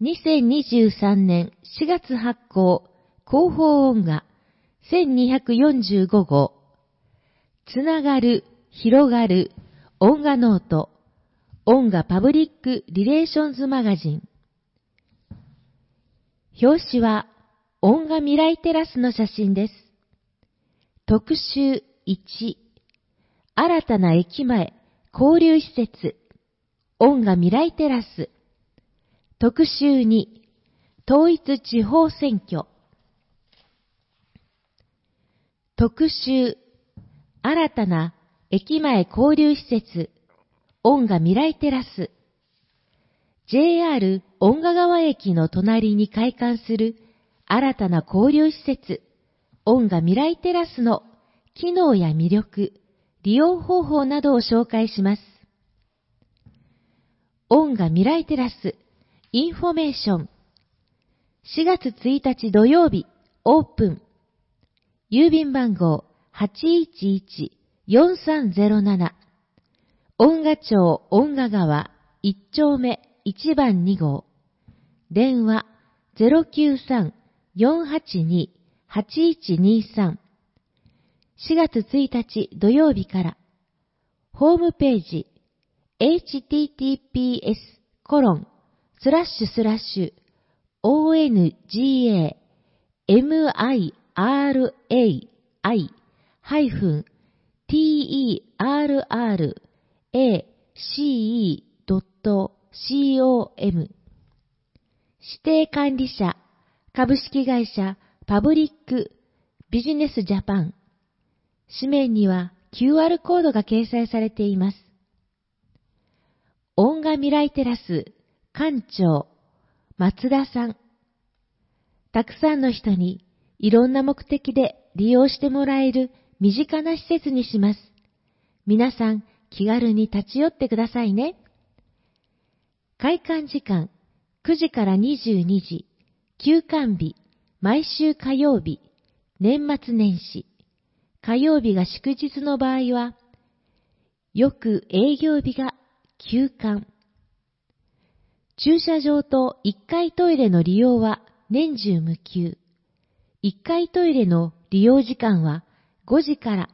2023年4月発行、広報音画1245号。つながる、広がる、音画ノート、音画パブリックリレーションズマガジン。表紙は、音画未来テラスの写真です。特集1、新たな駅前、交流施設、音画未来テラス。特集2、統一地方選挙。特集、新たな駅前交流施設、音画未来テラス。JR 音画川駅の隣に開館する新たな交流施設、音画未来テラスの機能や魅力、利用方法などを紹介します。音画未来テラス、インフォメーション。4月1日土曜日、オープン。郵便番号811-4307。音画町音画川1丁目1番2号。電話093-482-8123。4月1日土曜日から。ホームページhttps://ONGA-MIRAI-terrace.com 指定管理者株式会社パブリックビジネスジャパン。紙面には QR コードが掲載されています。音画未来テラス館長松田さん。たくさんの人にいろんな目的で利用してもらえる身近な施設にします。皆さん気軽に立ち寄ってくださいね。開館時間9時から22時、休館日、毎週火曜日、年末年始、火曜日が祝日の場合は、翌営業日が休館。駐車場と1階トイレの利用は年中無休。1階トイレの利用時間は5時から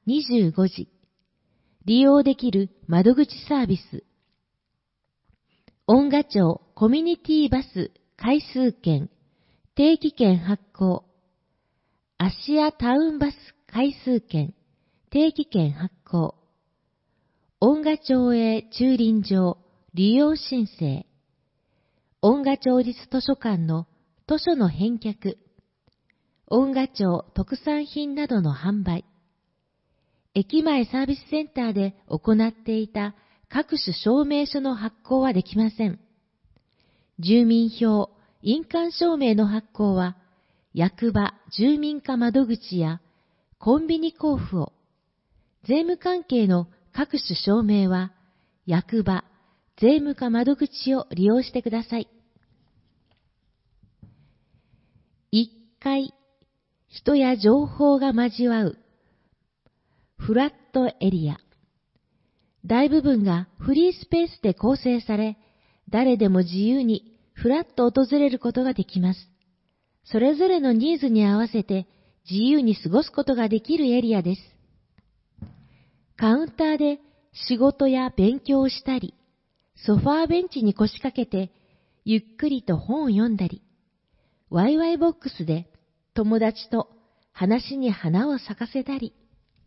25時。利用できる窓口サービス。音画町コミュニティバス回数券、定期券発行。芦屋タウンバス回数券、定期券発行。音画町営駐輪場利用申請。音画町立図書館の図書の返却。音画町特産品などの販売。駅前サービスセンターで行っていた各種証明書の発行はできません。住民票、印鑑証明の発行は、役場住民課窓口やコンビニ交付を。税務関係の各種証明は、役場、税務課窓口を利用してください。1階、人や情報が交わう。フラットエリア。大部分がフリースペースで構成され、誰でも自由にフラッと訪れることができます。それぞれのニーズに合わせて自由に過ごすことができるエリアです。カウンターで仕事や勉強をしたり、ソファーベンチに腰掛けてゆっくりと本を読んだり、ワイワイボックスで友達と話に花を咲かせたり、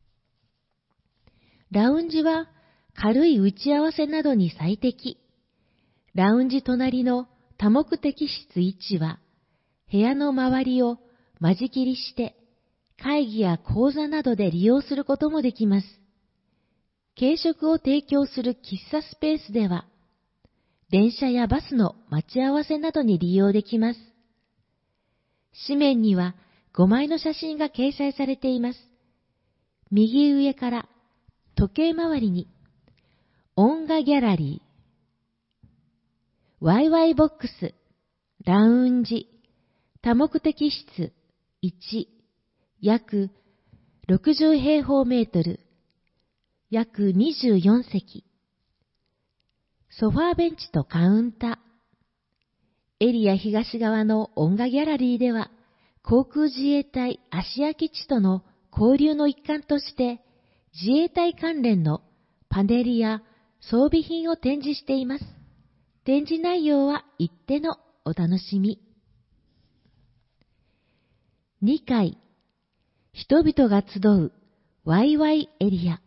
ラウンジは軽い打ち合わせなどに最適。ラウンジ隣の多目的室1は、部屋の周りを間仕切りして、会議や講座などで利用することもできます。軽食を提供する喫茶スペースでは、電車やバスの待ち合わせなどに利用できます。紙面には5枚の写真が掲載されています。右上から時計回りに、音画ギャラリー、ワイワイボックス、ラウンジ、多目的室1、約60平方メートル、約24席、ソファーベンチとカウンター、 エリア東側の音楽ギャラリーでは、航空自衛隊芦屋基地との交流の一環として、自衛隊関連のパネルや装備品を展示しています。展示内容は一手のお楽しみ。2階、人々が集うワイワイエリア。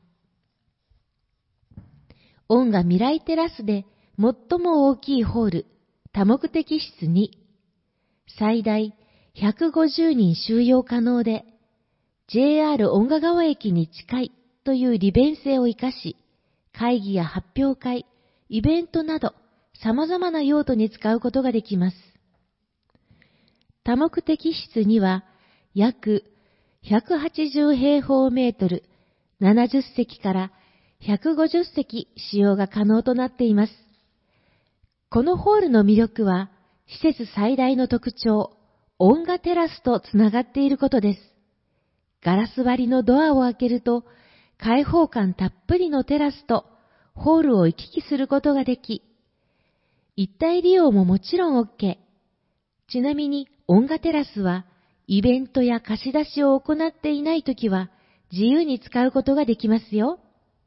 音楽未来テラスで最も大きいホール、多目的室に、最大150人収容可能で、JR 音楽川駅に近いという利便性を生かし、会議や発表会、イベントなど様々な用途に使うことができます。多目的室には約180平方メートル、70席から150席使用が可能となっています。このホールの魅力は、施設最大の特徴、音楽テラスとつながっていることです。ガラス張りのドアを開けると、開放感たっぷりのテラスとホールを行き来することができ、一体利用ももちろん OK。ちなみに音楽テラスは、イベントや貸し出しを行っていないときは、自由に使うことができますよ。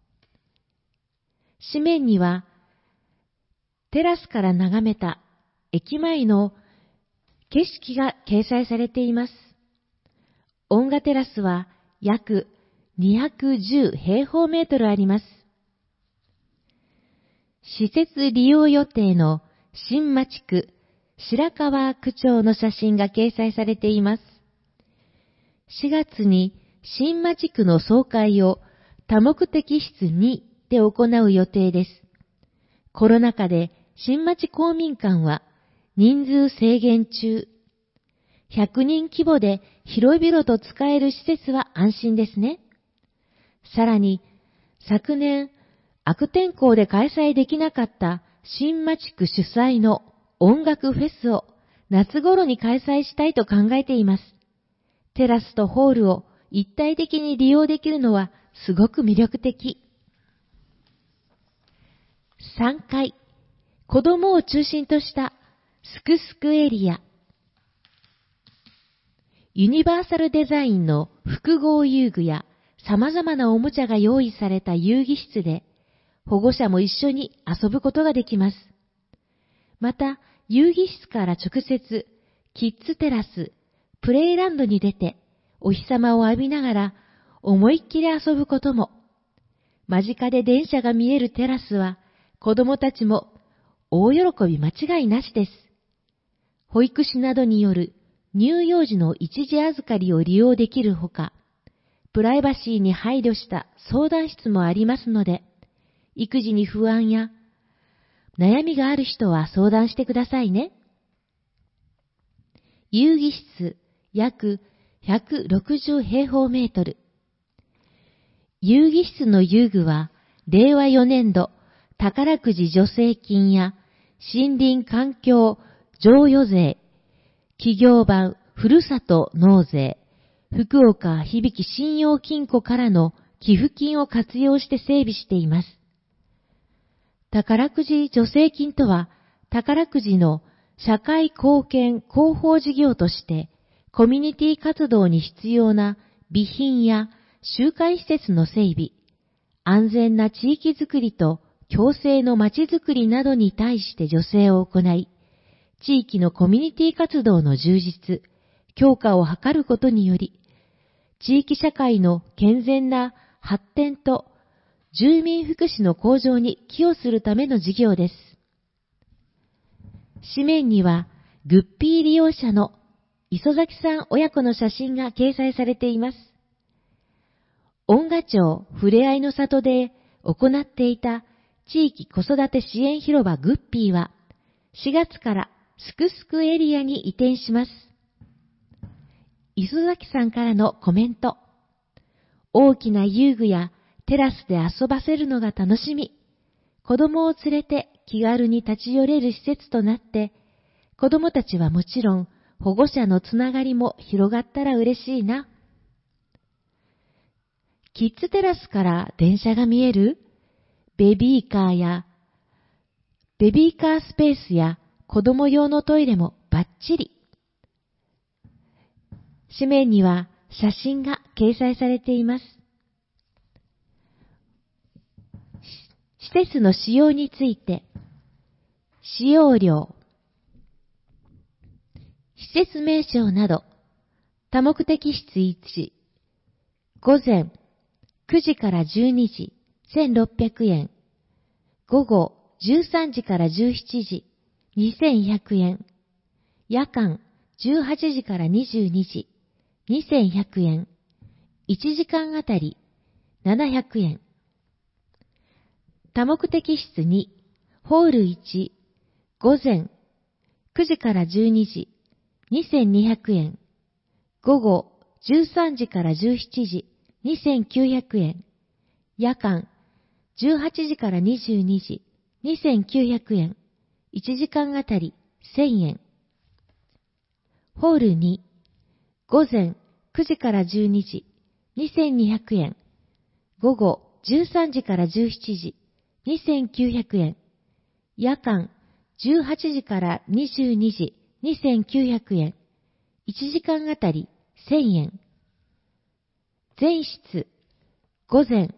紙面には、テラスから眺めた駅前の景色が掲載されています。音楽テラスは約210平方メートルあります。施設利用予定の新町区白川区長の写真が掲載されています。4月に新町区の総会を多目的室2で行う予定です。コロナ禍で新町公民館は人数制限中。100人規模で広々と使える施設は安心ですね。さらに、昨年悪天候で開催できなかった新町区主催の音楽フェスを夏頃に開催したいと考えています。テラスとホールを一体的に利用できるのはすごく魅力的。3階、子供を中心としたすくすくエリア。ユニバーサルデザインの複合遊具や様々なおもちゃが用意された遊戯室で保護者も一緒に遊ぶことができます。また、遊戯室から直接キッズテラス、プレイランドに出てお日様を浴びながら思いっきり遊ぶことも。間近で電車が見えるテラスは子供たちも大喜び間違いなしです。保育士などによる乳幼児の一時預かりを利用できるほか、プライバシーに配慮した相談室もありますので、育児に不安や悩みがある人は相談してくださいね。遊戯室約160平方メートル。遊戯室の遊具は令和4年度宝くじ助成金や森林環境贈与税、企業版ふるさと納税、福岡響信用金庫からの寄付金を活用して整備しています。宝くじ助成金とは、宝くじの社会貢献広報事業として、コミュニティ活動に必要な備品や集会施設の整備、安全な地域づくりと共生のまちづくりなどに対して助成を行い、地域のコミュニティ活動の充実、強化を図ることにより、地域社会の健全な発展と住民福祉の向上に寄与するための事業です。紙面には、グッピー利用者の磯崎さん親子の写真が掲載されています。音楽町ふれあいの里で行っていた地域子育て支援広場グッピーは、4月からすくすくエリアに移転します。磯崎さんからのコメント。大きな遊具やテラスで遊ばせるのが楽しみ。子供を連れて気軽に立ち寄れる施設となって、子供たちはもちろん保護者のつながりも広がったら嬉しいな。キッズテラスから電車が見えるベビーカースペースや子供用のトイレもバッチリ。紙面には写真が掲載されています。施設の使用について、使用料、施設名称など、多目的室1、午前9時から12時、1600円。午後13時から17時、2100円。夜間18時から22時、2100円。1時間あたり700円。多目的室2、ホール1、午前9時から12時、2200円。午後13時から17時、2900円。夜間18時から22時、2900円。1時間あたり1000円。ホール2、午前9時から12時、2200円。午後13時から17時、2900円。夜間18時から22時、2900円。1時間あたり1000円。全室、午前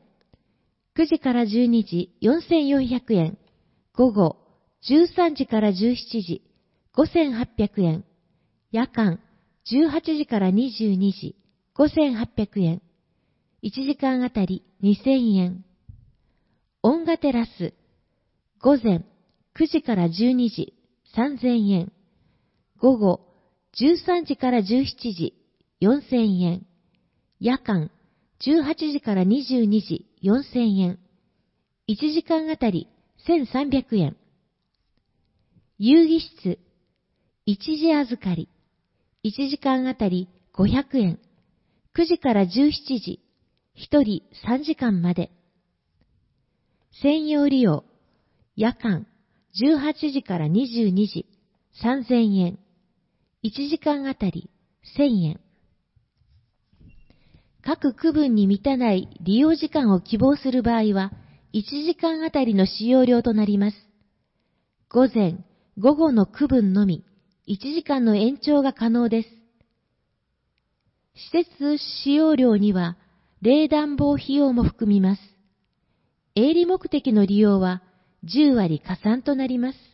9時から12時、4400円。午後13時から17時、5800円。夜間18時から22時、5800円。1時間あたり2000円。音画テラス、午前9時から12時、3000円。午後13時から17時、4000円。夜間18時から22時、4000円。1時間あたり1300円。遊戯室、一時預かり、1時間あたり500円。9時から17時、1人3時間まで。専用利用、夜間18時から22時、3000円。1時間あたり1000円。各区分に満たない利用時間を希望する場合は、1時間あたりの使用料となります。午前、午後の区分のみ、1時間の延長が可能です。施設使用料には、冷暖房費用も含みます。営利目的の利用は、10割加算となります。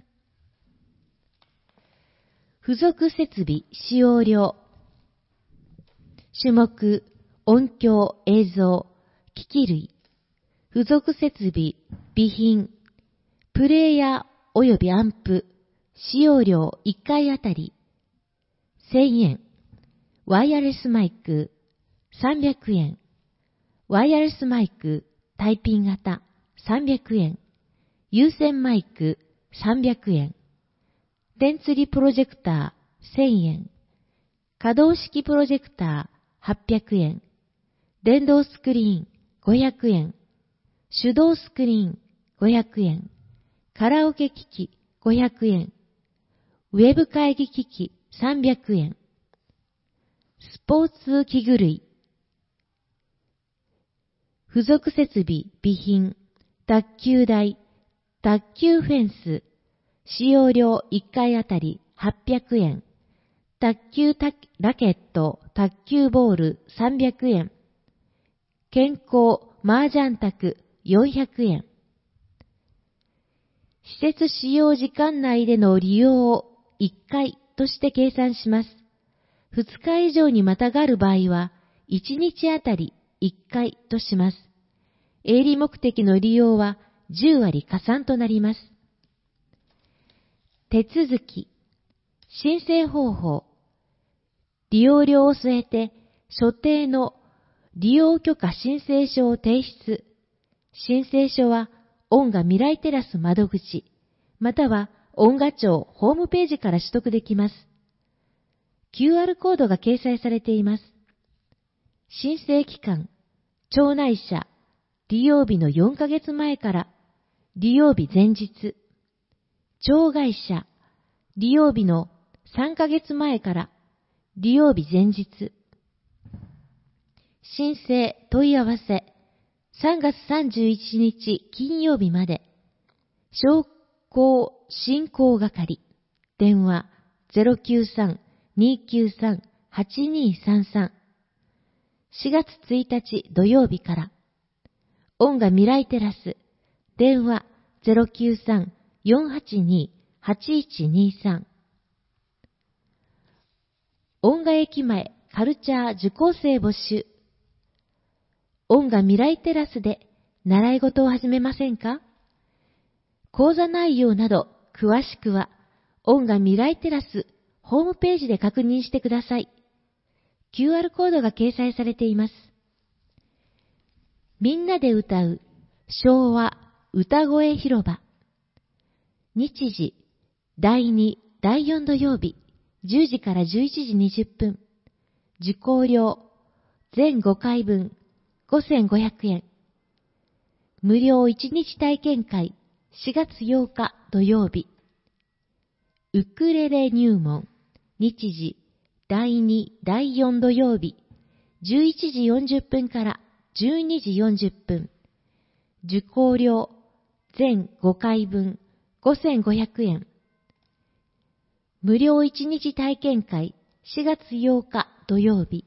付属設備使用料。種目、音響、映像、機器類、付属設備、備品、プレイヤー及びアンプ、使用料1回あたり、1000円。ワイヤレスマイク、300円。ワイヤレスマイク、タイピン型、300円。有線マイク、300円。電釣りプロジェクター、1000円。可動式プロジェクター、800円。電動スクリーン、500円。手動スクリーン、500円。カラオケ機器、500円。ウェブ会議機器、300円。スポーツ器具類。付属設備、備品、卓球台、卓球フェンス、使用料1回あたり800円。卓球ラケット、卓球ボール300円。健康麻雀卓400円。施設使用時間内での利用を1回として計算します。2日以上にまたがる場合は1日あたり1回とします。営利目的の利用は10割加算となります。手続き、申請方法、利用料を添えて所定の利用許可申請書を提出。申請書は音画未来テラス窓口、または音画庁ホームページから取得できます。QR コードが掲載されています。申請期間、町内者、利用日の4ヶ月前から利用日前日、町外者、利用日の3ヶ月前から利用日前日。申請問い合わせ3月31日金曜日まで。商工振興係電話 093-293-8233。4月1日土曜日から。音楽未来テラス。電話 093-482-8123。音楽駅前カルチャー受講生募集。音楽未来テラスで習い事を始めませんか？講座内容など詳しくは音楽未来テラスホームページで確認してください。QR コードが掲載されています。みんなで歌う昭和歌声広場。日時第2、第4土曜日10時から11時20分。受講料全5回分5500円。無料1日体験会4月8日土曜日。ウクレレ入門。日時第2、第4土曜日11時40分から12時40分。受講料全5回分5500円。無料1日体験会4月8日土曜日。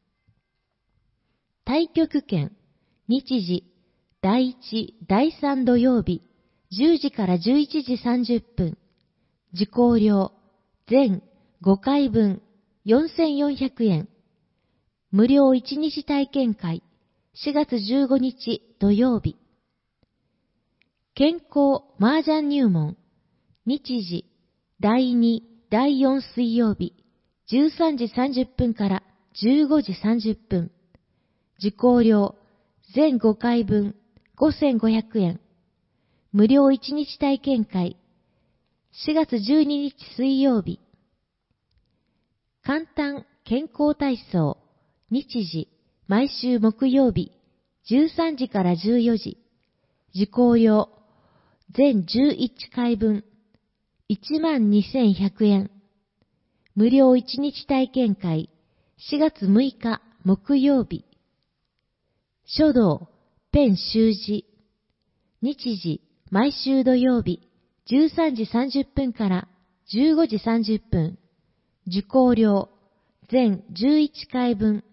太極拳。日時第1、第3土曜日10時から11時30分。受講料全5回分4400円。無料1日体験会4月15日土曜日。健康麻雀入門。日時第2、第4水曜日13時30分から15時30分。受講料全5回分5500円。無料1日体験会4月12日水曜日。簡単健康体操。日時毎週木曜日13時から14時。受講料全11回分12,100円。無料1日体験会4月6日木曜日。書道ペン習字。日時毎週土曜日13時30分から15時30分。受講料全11回分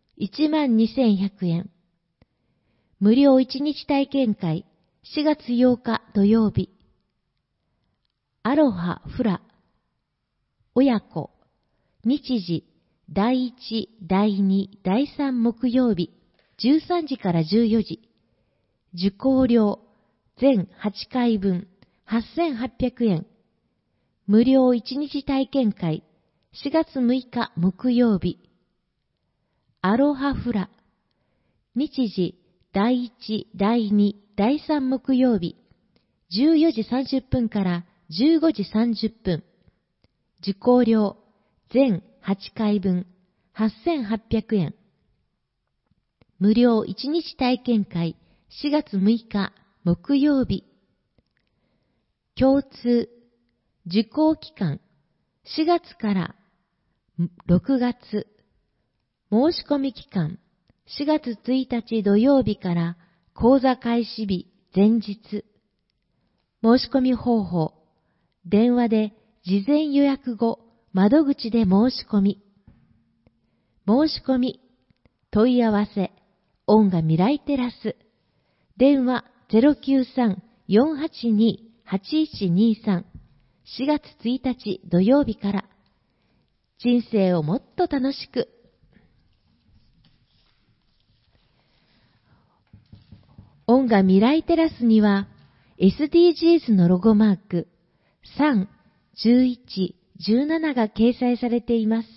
12,100円。無料1日体験会4月8日土曜日。アロハフラ親子。日時第1、第2、第3木曜日13時から14時。受講料全8回分8800円。無料1日体験会4月6日木曜日。アロハフラ。日時第1、第2、第3木曜日14時30分から15時30分。受講料全8回分8800円。無料1日体験会4月6日木曜日。共通受講期間4月から6月。申し込み期間4月1日土曜日から講座開始日前日。申し込み方法。電話で事前予約後、窓口で申し込み。申し込み。問い合わせ。音楽未来テラス。電話 093-482-8123。4月1日土曜日から。人生をもっと楽しく。音楽未来テラスには SDGs のロゴマーク3、11、17が掲載されています。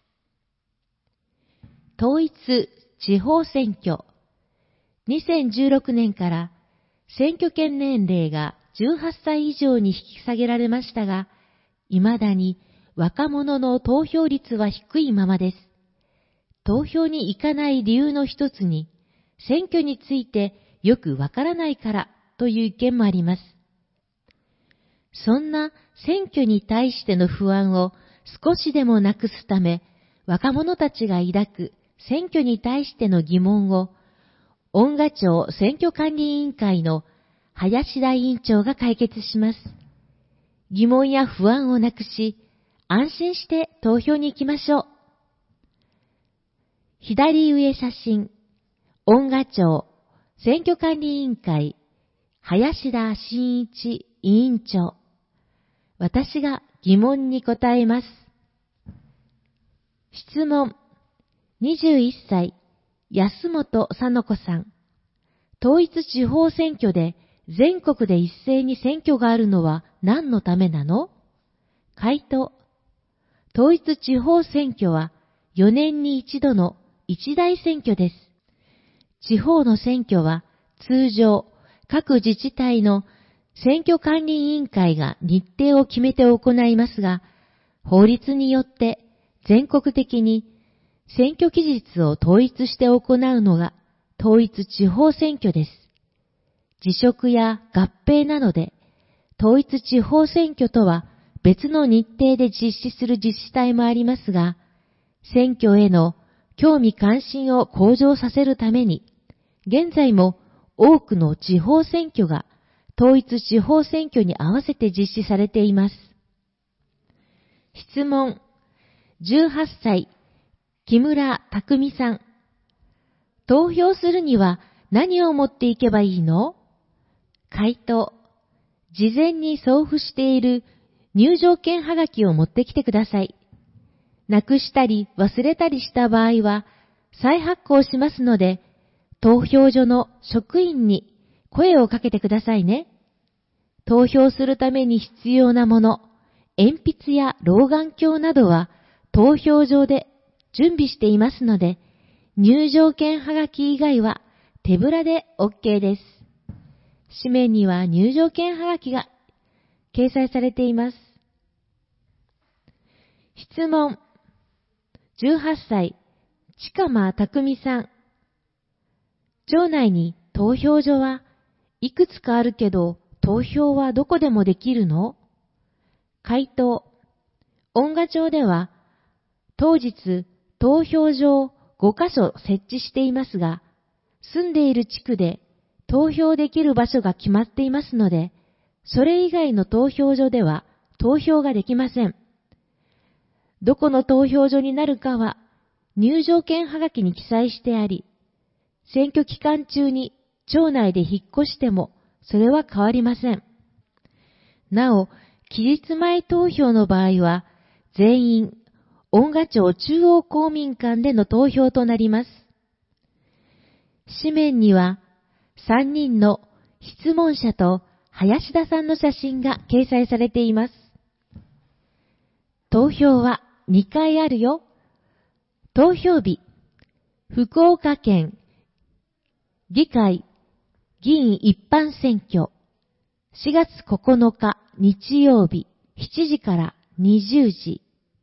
統一地方選挙。2016年から選挙権年齢が18歳以上に引き下げられましたが、未だに若者の投票率は低いままです。投票に行かない理由の一つに、選挙についてよくわからないからという意見もあります。そんな選挙に対しての不安を少しでもなくすため、若者たちが抱く選挙に対しての疑問を、音楽庁選挙管理委員会の林田委員長が解決します。 疑問や不安をなくし、安心して投票に行きましょう。左上写真、恩賀町選挙管理委員会、林田真一委員長。私が疑問に答えます。質問。21歳、安本佐野子さん。統一地方選挙で全国で一斉に選挙があるのは何のためなの？回答。統一地方選挙は4年に一度の一大選挙です。地方の選挙は通常各自治体の選挙管理委員会が日程を決めて行いますが、法律によって全国的に選挙期日を統一して行うのが統一地方選挙です。辞職や合併などで統一地方選挙とは別の日程で実施する自治体もありますが、選挙への興味関心を向上させるために、現在も多くの地方選挙が統一地方選挙に合わせて実施されています。質問。18歳、木村拓さん。投票するには何を持っていけばいいの？回答。事前に送付している入場券はがきを持ってきてください。なくしたり忘れたりした場合は再発行しますので、投票所の職員に声をかけてくださいね。投票するために必要なもの、鉛筆や老眼鏡などは投票所で準備していますので、入場券はがき以外は手ぶらで OK です。紙面には入場券はがきが掲載されています。質問。18歳、近間拓さん。町内に投票所はいくつかあるけど、投票はどこでもできるの？回答。恩賀町では、当日投票所を5カ所設置していますが、住んでいる地区で投票できる場所が決まっていますので、それ以外の投票所では投票ができません。どこの投票所になるかは入場券はがきに記載してあり、選挙期間中に町内で引っ越してもそれは変わりません。なお、期日前投票の場合は全員恩賀町中央公民館での投票となります。紙面には3人の質問者と林田さんの写真が掲載されています。投票は2回あるよ。投票日、福岡県議会議員一般選挙4月9日日曜日7時から20時。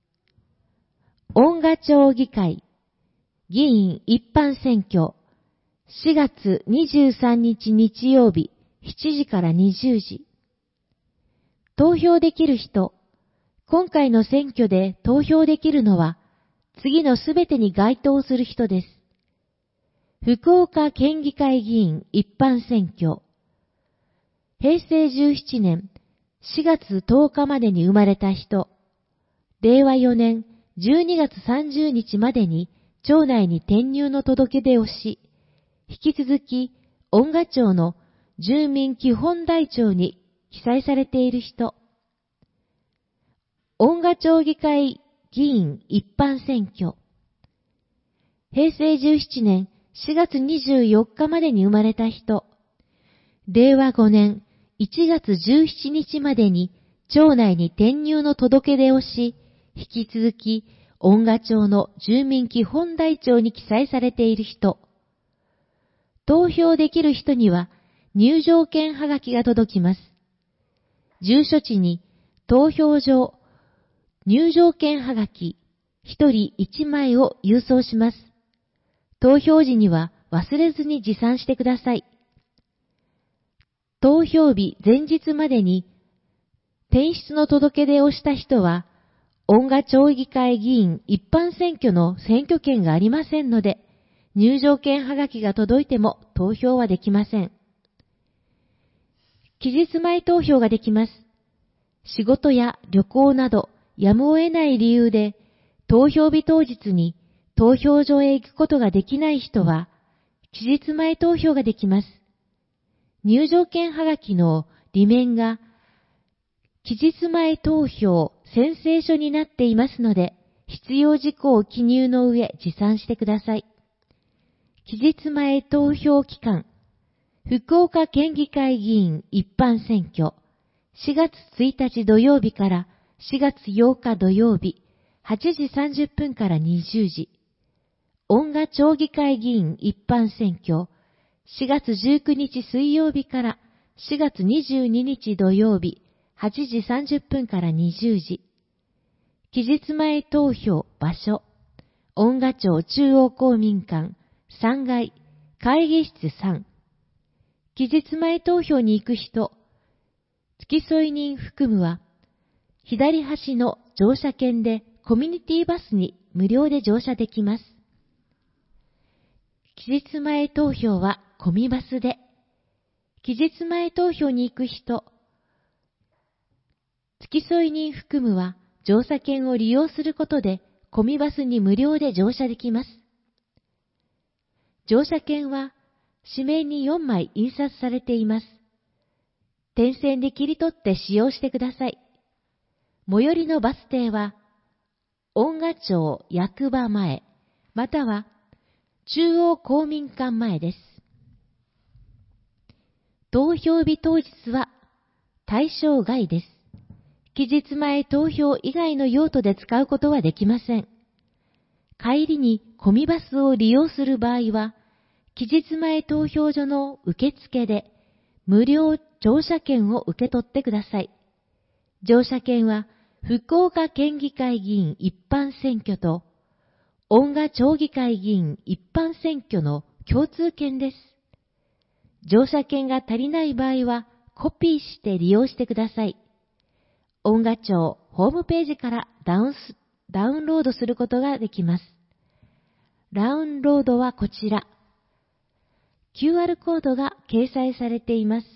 恩賀町議会議員一般選挙4月23日日曜日7時から20時。投票できる人、今回の選挙で投票できるのは次のすべてに該当する人です。福岡県議会議員一般選挙。平成17年4月10日までに生まれた人。令和4年12月30日までに町内に転入の届け出をし、引き続き恩賀町の住民基本台帳に記載されている人。恩賀町議会議員一般選挙。平成17年4月24日までに生まれた人。令和5年1月17日までに町内に転入の届け出をし、引き続き恩賀町の住民基本台帳に記載されている人。投票できる人には入場券はがきが届きます。住所地に投票所入場券はがき1人1枚を郵送します。投票時には忘れずに持参してください。投票日前日までに転出の届け出をした人は、恩賀町議会議員一般選挙の選挙権がありませんので、入場券はがきが届いても投票はできません。期日前投票ができます。 仕事や旅行などやむを得ない理由で投票日当日に投票所へ行くことができない人は期日前投票ができます。入場券はがきの裏面が期日前投票宣誓書になっていますので、必要事項を記入の上持参してください。期日前投票期間、福岡県議会議員一般選挙、4月1日土曜日から4月8日土曜日、8時30分から20時。恩賀町議会議員一般選挙、4月19日水曜日から4月22日土曜日、8時30分から20時。期日前投票場所、恩賀町中央公民館3階会議室3。期日前投票に行く人、付き添い人含むは、左端の乗車券でコミュニティバスに無料で乗車できます。期日前投票はコミバスで、期日前投票に行く人、付き添い人含むは乗車券を利用することでコミバスに無料で乗車できます。乗車券は紙面に4枚印刷されています。点線で切り取って使用してください。最寄りのバス停は、恩賀町役場前、または中央公民館前です。投票日当日は対象外です。期日前投票以外の用途で使うことはできません。帰りにコミバスを利用する場合は、期日前投票所の受付で無料乗車券を受け取ってください。乗車券は福岡県議会議員一般選挙と恩賀町議会議員一般選挙の共通券です。乗車券が足りない場合はコピーして利用してください。恩賀町ホームページからダウンロードすることができます。ダウンロードはこちら。QR コードが掲載されています。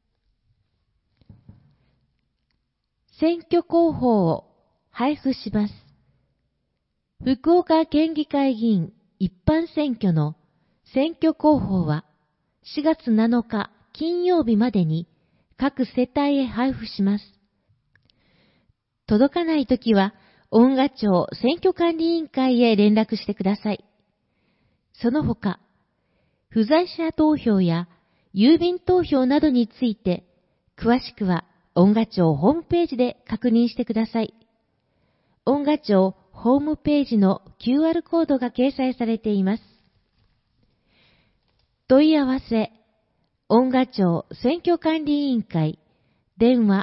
選挙広報を配布します。福岡県議会議員一般選挙の選挙広報は4月7日金曜日までに各世帯へ配布します。届かないときは恩賀町選挙管理委員会へ連絡してください。その他、不在者投票や郵便投票などについて、詳しくは恩賀町ホームページで確認してください。恩賀町ホームページの QR コードが掲載されています。問い合わせ、恩賀町選挙管理委員会、電話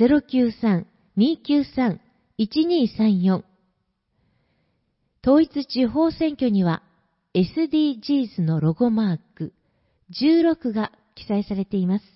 093-293-1234。統一地方選挙には、SDGs のロゴマーク16が記載されています。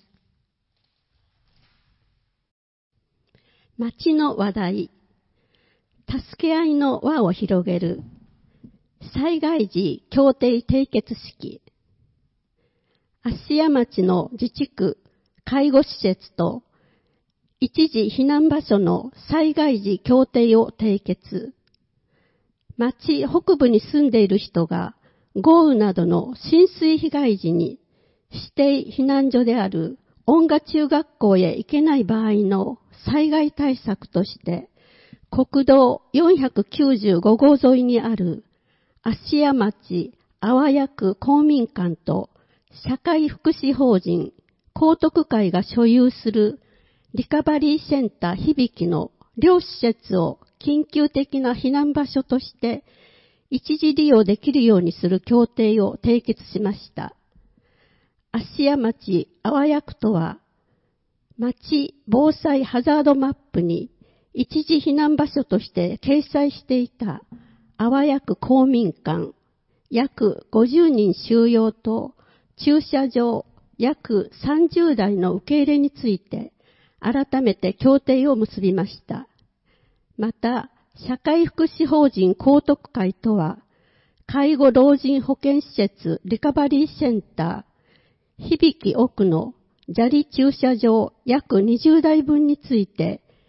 町の話題、助け合いの輪を広げる災害時協定締結式。芦屋町の自治区介護施設と一時避難場所の災害時協定を締結。町北部に住んでいる人が豪雨などの浸水被害時に指定避難所である恩賀中学校へ行けない場合の災害対策として国道495号沿いにある芦屋町粟谷区公民館と社会福祉法人光徳会が所有するリカバリーセンター響の両施設を緊急的な避難場所として一時利用できるようにする協定を締結しました。芦屋町粟谷区とは、町防災ハザードマップに一時避難場所として掲載していた粟谷区公民館約50人収容と駐車場約30台の受け入れについて改めて協定を結びました。また、社会福祉法人光徳会とは、介護老人保健施設リカバリーセンター響奥の砂利駐車場約20台分について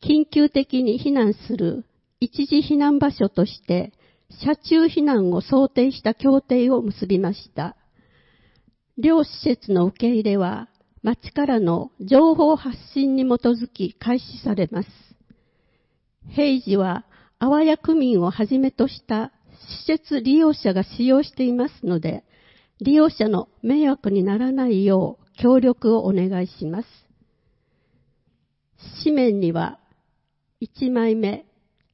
緊急的に避難する一時避難場所として車中避難を想定した協定を結びました。両施設の受け入れは町からの情報発信に基づき開始されます。平時は阿波谷区民をはじめとした施設利用者が使用していますので、利用者の迷惑にならないよう協力をお願いします。紙面には1枚目、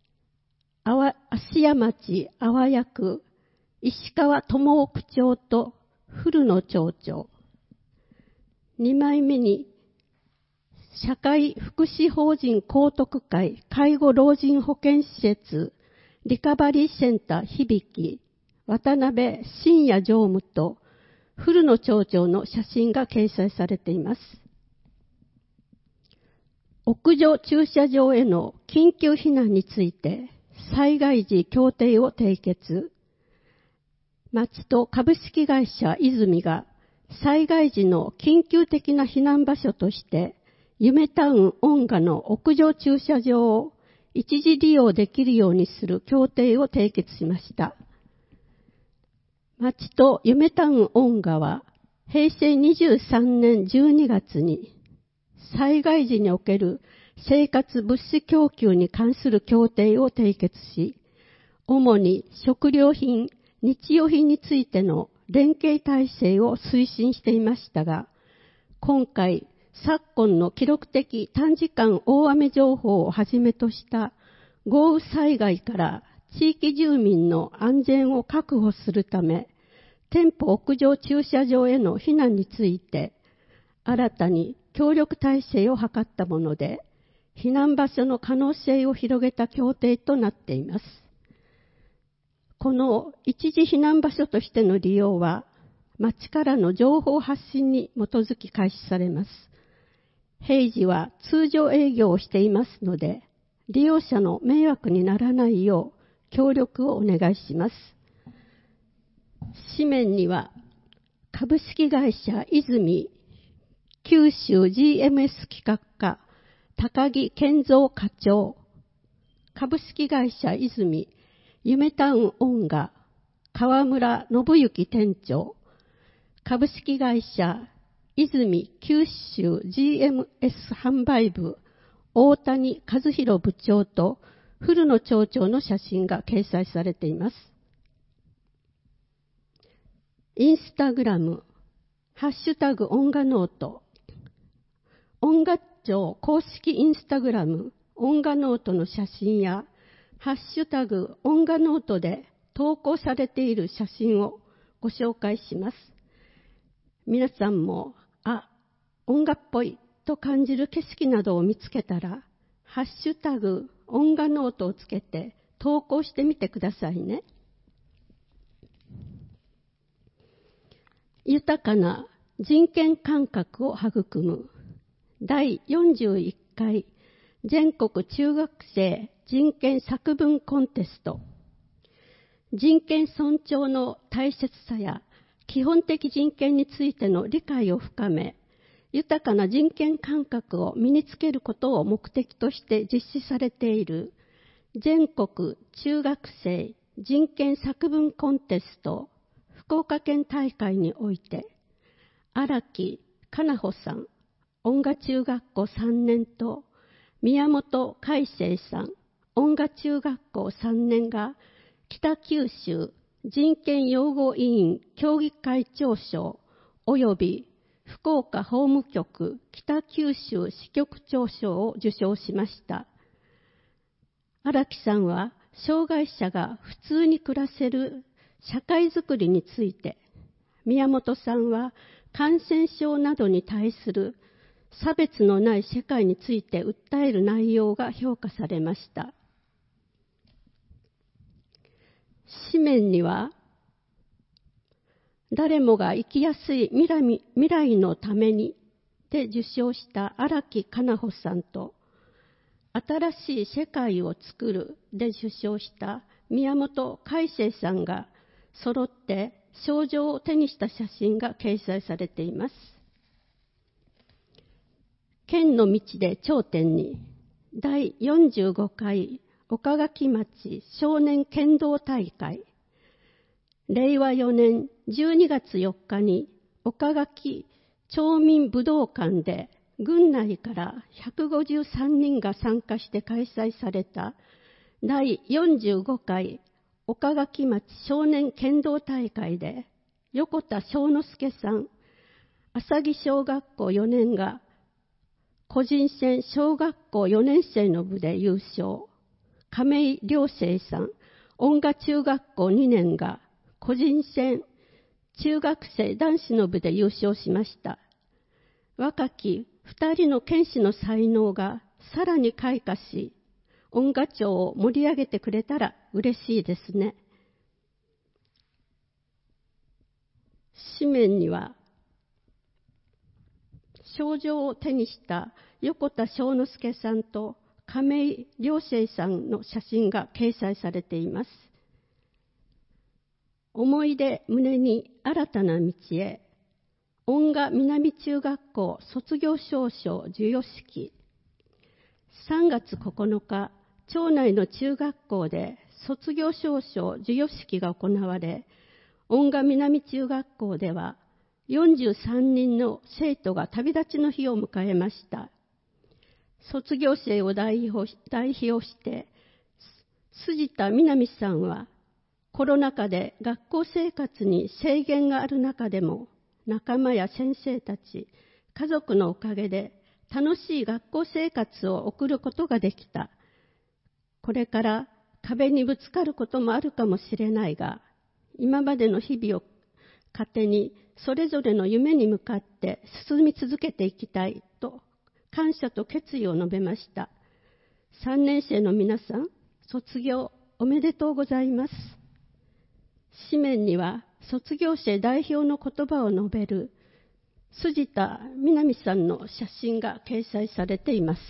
芦屋町阿波谷区石川智奥町と古野町長。2枚目に社会福祉法人高徳会介護老人保健施設リカバリーセンター響渡辺真也常務と古野町長の写真が掲載されています。屋上駐車場への緊急避難について災害時協定を締結。町と株式会社泉が災害時の緊急的な避難場所として夢タウン音楽の屋上駐車場を一時利用できるようにする協定を締結しました。町と夢タウン音楽は平成23年12月に災害時における生活物資供給に関する協定を締結し、主に食料品、日用品についての連携体制を推進していましたが、今回、昨今の記録的短時間大雨情報をはじめとした豪雨災害から地域住民の安全を確保するため、店舗屋上駐車場への避難について、新たに協力体制を図ったもので、避難場所の可能性を広げた協定となっています。この一時避難場所としての利用は、町からの情報発信に基づき開始されます。平時は通常営業をしていますので、利用者の迷惑にならないよう協力をお願いします。紙面には、株式会社泉九州 GMS 企画課高木健三課長、株式会社泉夢タウン音楽川村信之店長、株式会社泉九州 GMS 販売部大谷和弘部長と古野町長の写真が掲載されています。インスタグラムハッシュタグ音楽ノート、音楽庁公式インスタグラム音楽ノートの写真やハッシュタグ音楽ノートで投稿されている写真をご紹介します。皆さんも、音楽っぽいと感じる景色などを見つけたら、ハッシュタグ音楽ノートをつけて投稿してみてくださいね。豊かな人権感覚を育む第41回全国中学生人権作文コンテスト。人権尊重の大切さや基本的人権についての理解を深め、豊かな人権感覚を身につけることを目的として実施されている全国中学生人権作文コンテスト福岡県大会において、荒木かなほさん、音楽中学校3年と宮本海生さん、音楽中学校3年が北九州人権擁護委員協議会長賞及び福岡法務局北九州支局長賞を受賞しました。荒木さんは障害者が普通に暮らせる社会づくりについて、宮本さんは感染症などに対する差別のない世界について訴える内容が評価されました。紙面には、誰もが生きやすい未来のためにで受賞した荒木かなほさんと、新しい世界を作るで受賞した宮本海生さんが揃って賞状を手にした写真が掲載されています。剣の道で頂点に、 第45回岡垣町少年剣道大会。令和4年12月4日に岡垣町民武道館で郡内から153人が参加して開催された第45回岡垣町少年剣道大会で、横田庄之助さん、浅木小学校4年が個人戦小学校4年生の部で優勝。亀井良生さん、音楽中学校2年が個人戦中学生男子の部で優勝しました。若き2人の剣士の才能がさらに開花し、音楽町を盛り上げてくれたら嬉しいですね。紙面には賞状を手にした横田庄之助さんと亀井良生さんの写真が掲載されています。思い出胸に新たな道へ、音楽南中学校卒業証書授与式。3月9日、町内の中学校で卒業証書授与式が行われ、音楽南中学校では43人の生徒が旅立ちの日を迎えました。卒業生を代表して、辻田みなみさんは、コロナ禍で学校生活に制限がある中でも、仲間や先生たち、家族のおかげで楽しい学校生活を送ることができた。これから壁にぶつかることもあるかもしれないが、今までの日々を糧にそれぞれの夢に向かって進み続けていきたいと感謝と決意を述べました。3年生の皆さん、卒業おめでとうございます。紙面には卒業生代表の言葉を述べる辻田みなみさんの写真が掲載されています。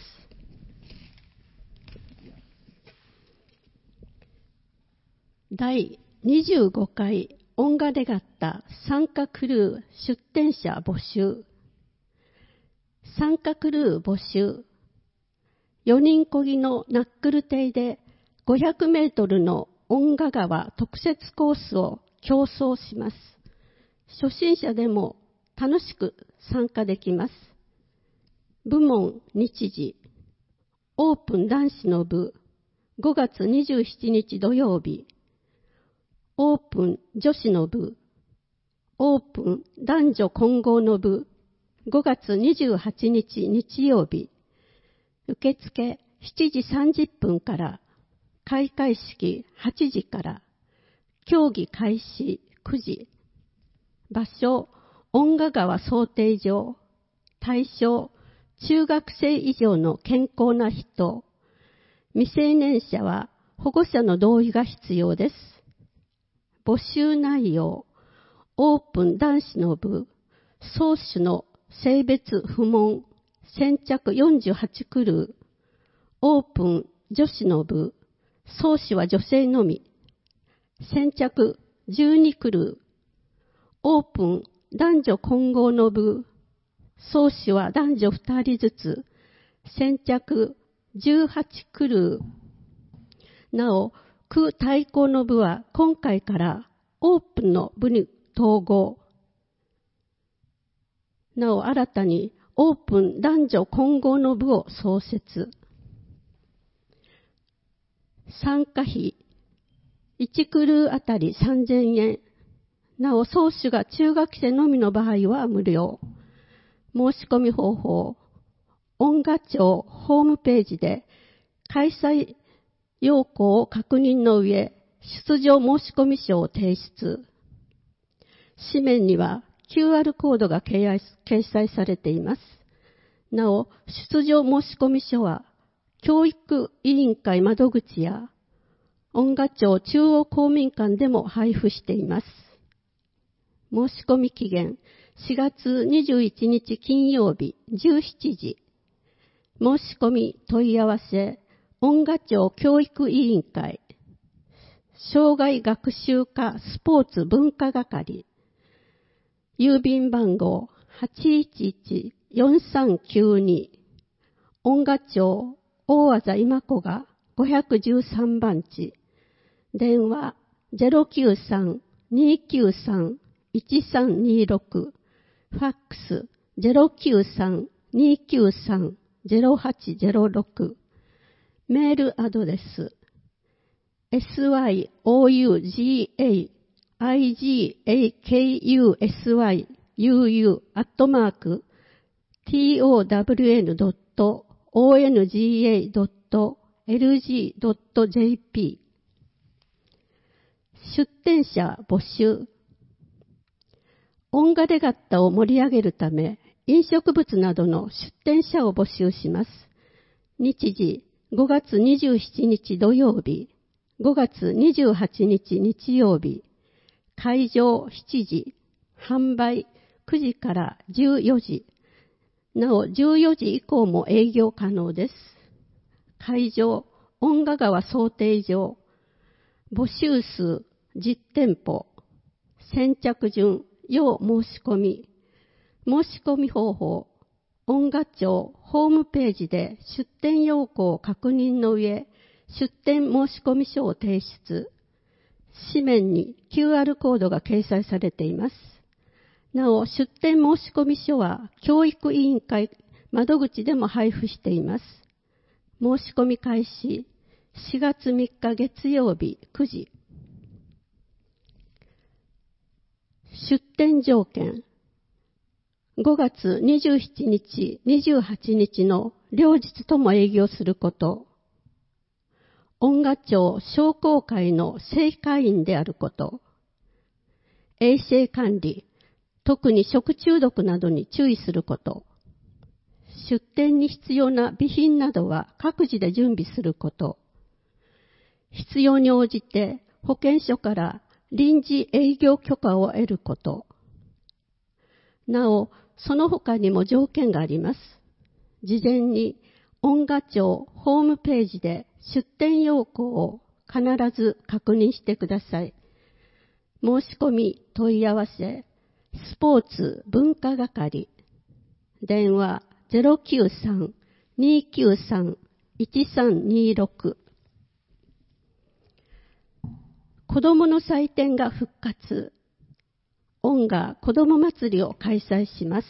第25回音楽レガッタ参加クルー出展者募集。参加クルー募集。4人漕ぎのナックル艇で500メートルの音楽川特設コースを競走します。初心者でも楽しく参加できます。部門日時。オープン男子の部5月27日土曜日。オープン女子の部、オープン男女混合の部、5月28日日曜日、受付7時30分から、開会式8時から、競技開始9時、場所、音楽川漕艇場、対象、中学生以上の健康な人、未成年者は保護者の同意が必要です。募集内容、オープン男子の部、総種の性別不問、先着48クルー、オープン女子の部、総種は女性のみ、先着12クルー、オープン男女混合の部、総種は男女2人ずつ、先着18クルー、なお、区対抗の部は今回からオープンの部に統合。なお新たにオープン男女混合の部を創設。参加費1クルーあたり3000円。なお総種が中学生のみの場合は無料。申し込み方法。音楽庁ホームページで開催要項を確認の上、出場申込書を提出。紙面には QR コードが掲載されています。なお、出場申込書は、教育委員会窓口や音楽庁中央公民館でも配布しています。申込期限4月21日金曜日17時。申し込み問い合わせ音楽庁教育委員会、障害学習課スポーツ文化係、郵便番号 811-4392、音楽庁大技今子が513番地、電話 093-293-1326、ファックス 093-293-0806、メールアドレス syougagakusa.townga.lg.jp。 出展者募集。オンガレガッタを盛り上げるため、飲食物などの出展者を募集します。日時5月27日土曜日、5月28日日曜日、会場7時、販売9時から14時、なお14時以降も営業可能です。会場、恩賀川漕艇場、募集数10店舗、先着順、要申し込み、申し込み方法、恩賀町ホームページで出店要項を確認の上、出店申込書を提出。紙面に QR コードが掲載されています。なお、出店申込書は教育委員会窓口でも配布しています。申し込み開始4月3日月曜日9時。出店条件。5月27日、28日の両日とも営業すること。恩賀町商工会の正会員であること。衛生管理、特に食中毒などに注意すること。出店に必要な備品などは各自で準備すること。必要に応じて保健所から臨時営業許可を得ること。なお、その他にも条件があります。事前に恩賀町ホームページで出店要項を必ず確認してください。申し込み問い合わせ、スポーツ文化係、電話 093-293-1326。子どもの祭典が復活。恩賀子ども祭りを開催します。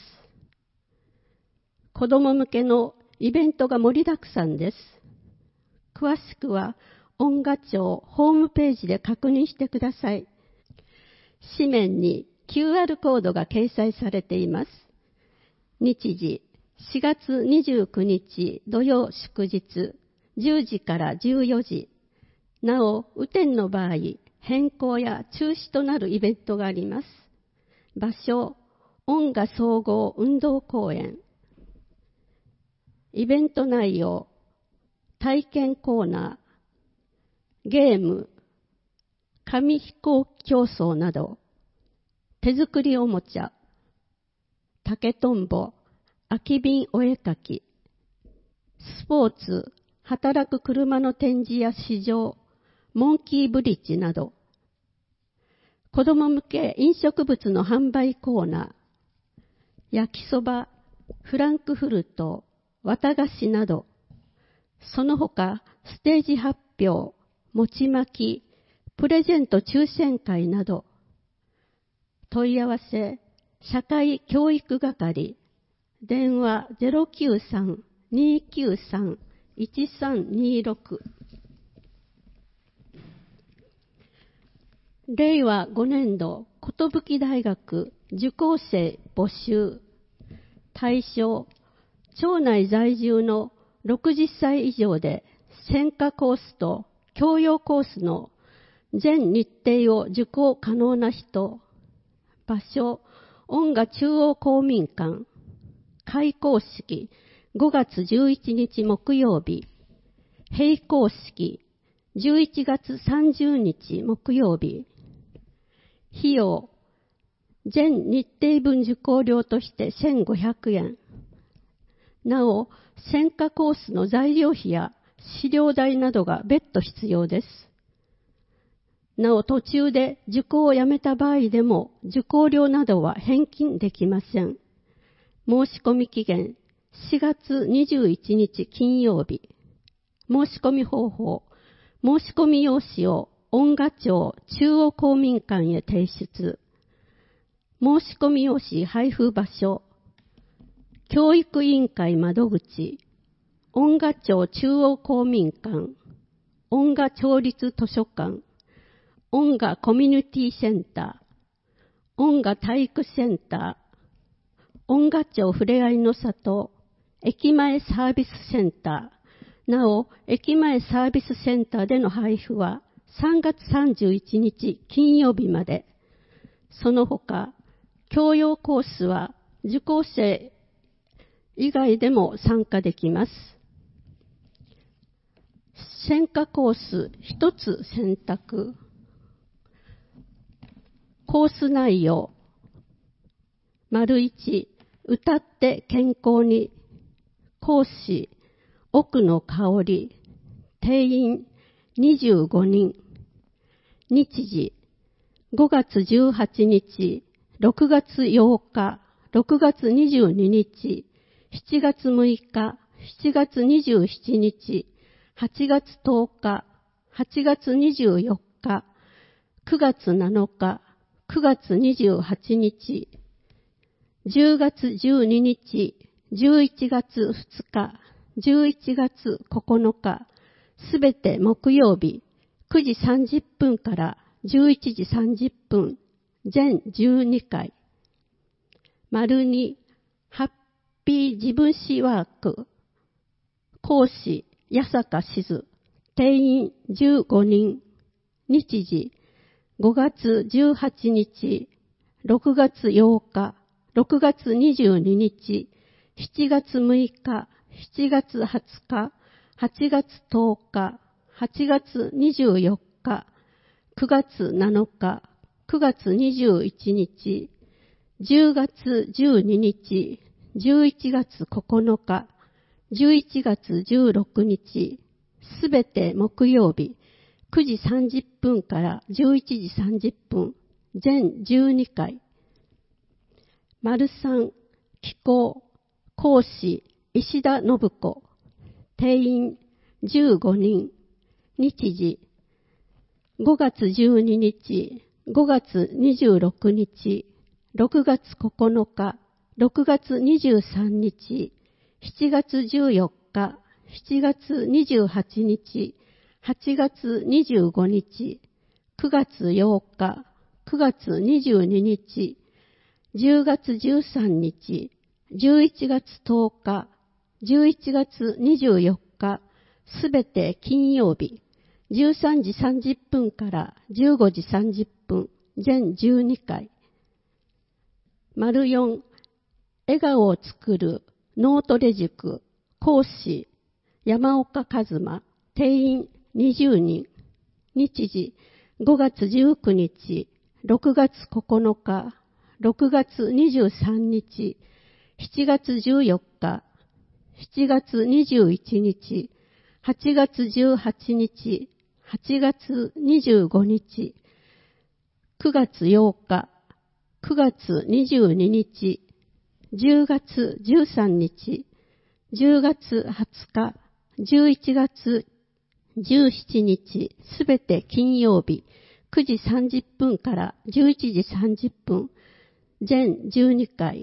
子ども向けのイベントが盛りだくさんです。詳しくは恩賀町ホームページで確認してください。紙面に QR コードが掲載されています。日時4月29日土曜祝日10時から14時。なお、雨天の場合、変更や中止となるイベントがあります。場所、恩賀総合運動公園。イベント内容、体験コーナー、ゲーム、紙飛行競争など、手作りおもちゃ、竹とんぼ、空き瓶お絵かき、スポーツ、働く車の展示や試乗、モンキーブリッジなど、子ども向け飲食物の販売コーナー、焼きそば、フランクフルト、綿菓子など、その他ステージ発表、餅巻き、プレゼント抽選会など、問い合わせ、社会教育係、電話 093-293-1326。令和5年度寿大学受講生募集。対象、町内在住の60歳以上で専科コースと教養コースの全日程を受講可能な人。場所、恩賀中央公民館。開講式5月11日木曜日。閉講式11月30日木曜日。費用、全日程分受講料として1500円。なお、専科コースの材料費や資料代などが別途必要です。なお、途中で受講をやめた場合でも受講料などは返金できません。申し込み期限4月21日金曜日。 申し込み方法、申し込み用紙を音賀町中央公民館へ提出。申し込み用紙配布場所、教育委員会窓口、音賀町中央公民館、音賀町立図書館、音賀コミュニティセンター、音賀体育センター、音賀町ふれあいの里、駅前サービスセンター。なお、駅前サービスセンターでの配布は3月31日金曜日まで。その他、教養コースは受講生以外でも参加できます。専科コース一つ選択。コース内容。1、歌って健康に。講師、奥野香織。定員25人。日時、5月18日、6月8日、6月22日、7月6日、7月27日、8月10日、8月24日、9月7日、9月28日、10月12日、11月2日、11月9日、すべて木曜日、9時30分から11時30分、全12回。2、ハッピー自分史ワーク。講師、八坂しず。定員15人。日時、5月18日、6月8日、6月22日、7月6日、7月20日、8月10日、8月24日、9月7日、9月21日、10月12日、11月9日、11月16日、すべて木曜日、9時30分から11時30分、全12回。3、気候、講師、石田信子。定員15人。日時、5月12日、5月26日、6月9日、6月23日、7月14日、7月28日、8月25日、9月8日、9月22日、10月13日、11月10日、11月24日、すべて金曜日、13時30分から15時30分、全12回。4、笑顔を作る脳トレ塾。講師、山岡一馬。定員20人。日時、5月19日、6月9日、6月23日、7月14日、7月21日、8月18日、8月25日、9月8日、9月22日、10月13日、10月20日、11月17日、すべて金曜日、9時30分から11時30分、全12回。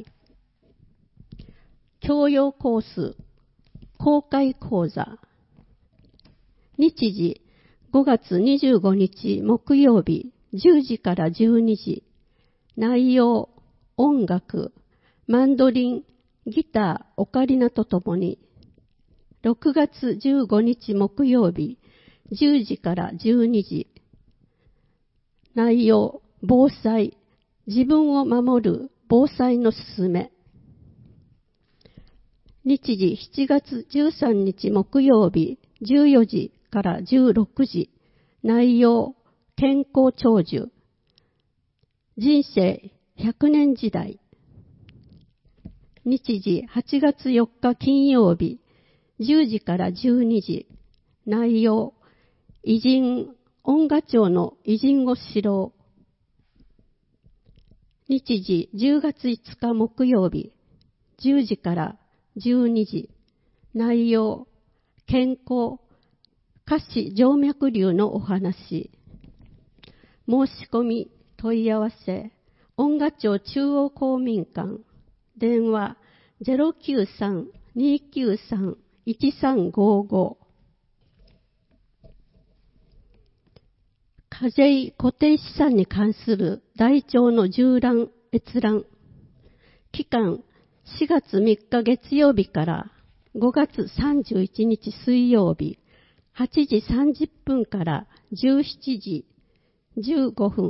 教養コース、公開講座。日時、5月25日木曜日、10時から12時。内容、音楽、マンドリン、ギター、オカリナとともに。6月15日木曜日、10時から12時。内容、防災、自分を守る防災のすすめ。日時、7月13日木曜日、14時から16時。内容、健康長寿。人生100年時代。日時、8月4日金曜日、10時から12時。内容、偉人、音賀町の偉人を知ろう。日時、10月5日木曜日、10時から12時。内容、健康、 下肢静脈瘤のお話。申し込み、問い合わせ、恩賀町中央公民館、電話 093-293-1355。課税固定資産に関する台帳の縦覧閲覧。期間4月3日月曜日から5月31日水曜日8時30分から17時15分。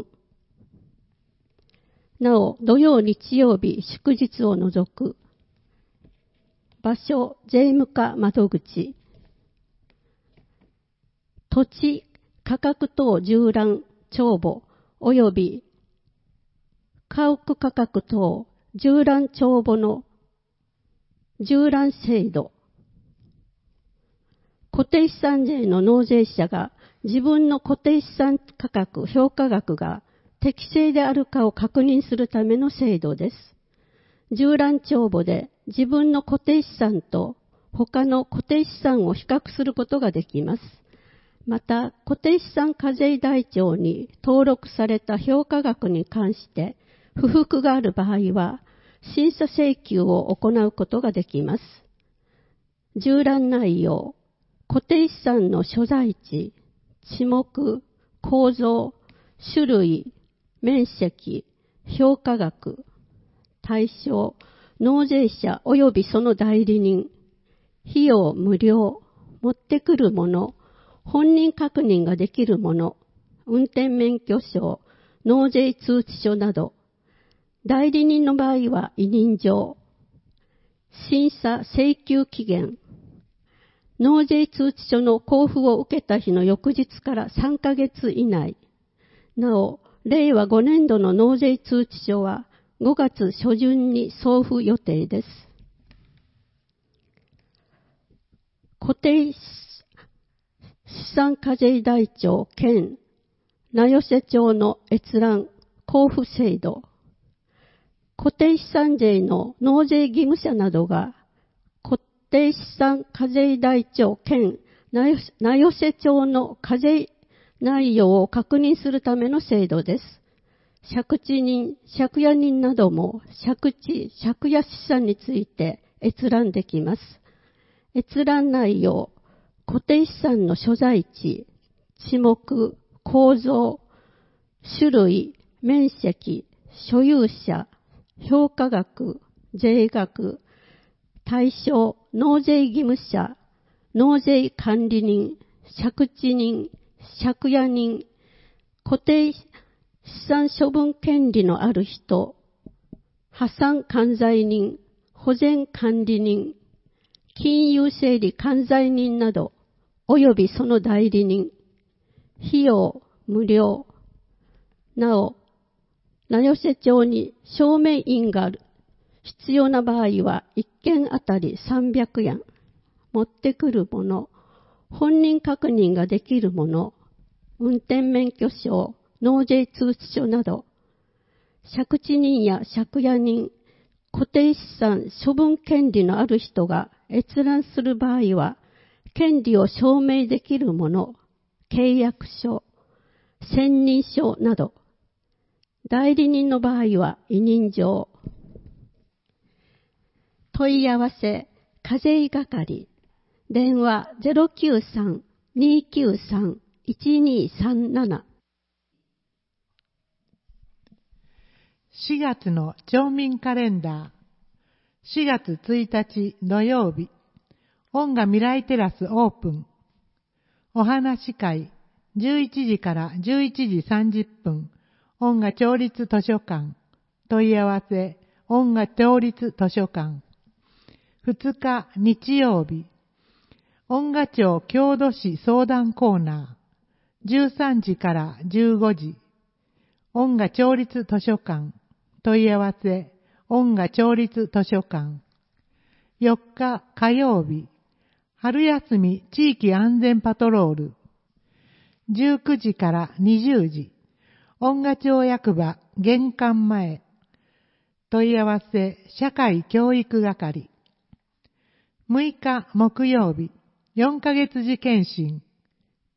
なお、土曜日曜日祝日を除く。場所、税務課窓口。土地、価格等縦覧帳簿及び家屋価格等縦覧帳簿の縦覧制度。固定資産税の納税者が自分の固定資産価格、評価額が適正であるかを確認するための制度です。縦覧帳簿で自分の固定資産と他の固定資産を比較することができます。また、固定資産課税台帳に登録された評価額に関して不服がある場合は、審査請求を行うことができます。縦覧内容、固定資産の所在地、地目、構造、種類、面積、評価額、対象、納税者及びその代理人、費用無料、持ってくるもの、本人確認ができるもの、運転免許証、納税通知書など、代理人の場合は委任状、審査請求期限、納税通知書の交付を受けた日の翌日から3ヶ月以内。なお、令和5年度の納税通知書は5月初旬に送付予定です。固定資産課税台帳兼名寄町の閲覧交付制度。固定資産税の納税義務者などが固定資産課税台帳兼名寄町の課税内容を確認するための制度です。借地人、借家人なども借地、借家資産について閲覧できます。閲覧内容、固定資産の所在地、地目、構造、種類、面積、所有者、評価額、税額、対象、納税義務者、納税管理人、借地人、借家人、固定資産処分権利のある人、破産管財人、保全管理人、金融整理管財人など、及びその代理人、費用無料。なお、名寄町に証明印が必要な場合は1件あたり300円。持ってくるもの、本人確認ができるもの、運転免許証、納税通知書など、借地人や借家人、固定資産処分権利のある人が閲覧する場合は、権利を証明できるもの、契約書、選任書など、代理人の場合は委任状。問い合わせ、課税係、電話 093-293-1237。 4月の町民カレンダー。4月1日土曜日。恩賀未来テラスオープン。お話会11時から11時30分。恩賀町立図書館。問い合わせ、恩賀町立図書館。2日日曜日。恩賀町郷土史相談コーナー。13時から15時。恩賀町立図書館。問い合わせ、恩賀町立図書館。4日火曜日。春休み地域安全パトロール。19時から20時。恩賀町役場玄関前。問い合わせ社会教育係。6日木曜日。4ヶ月次検診。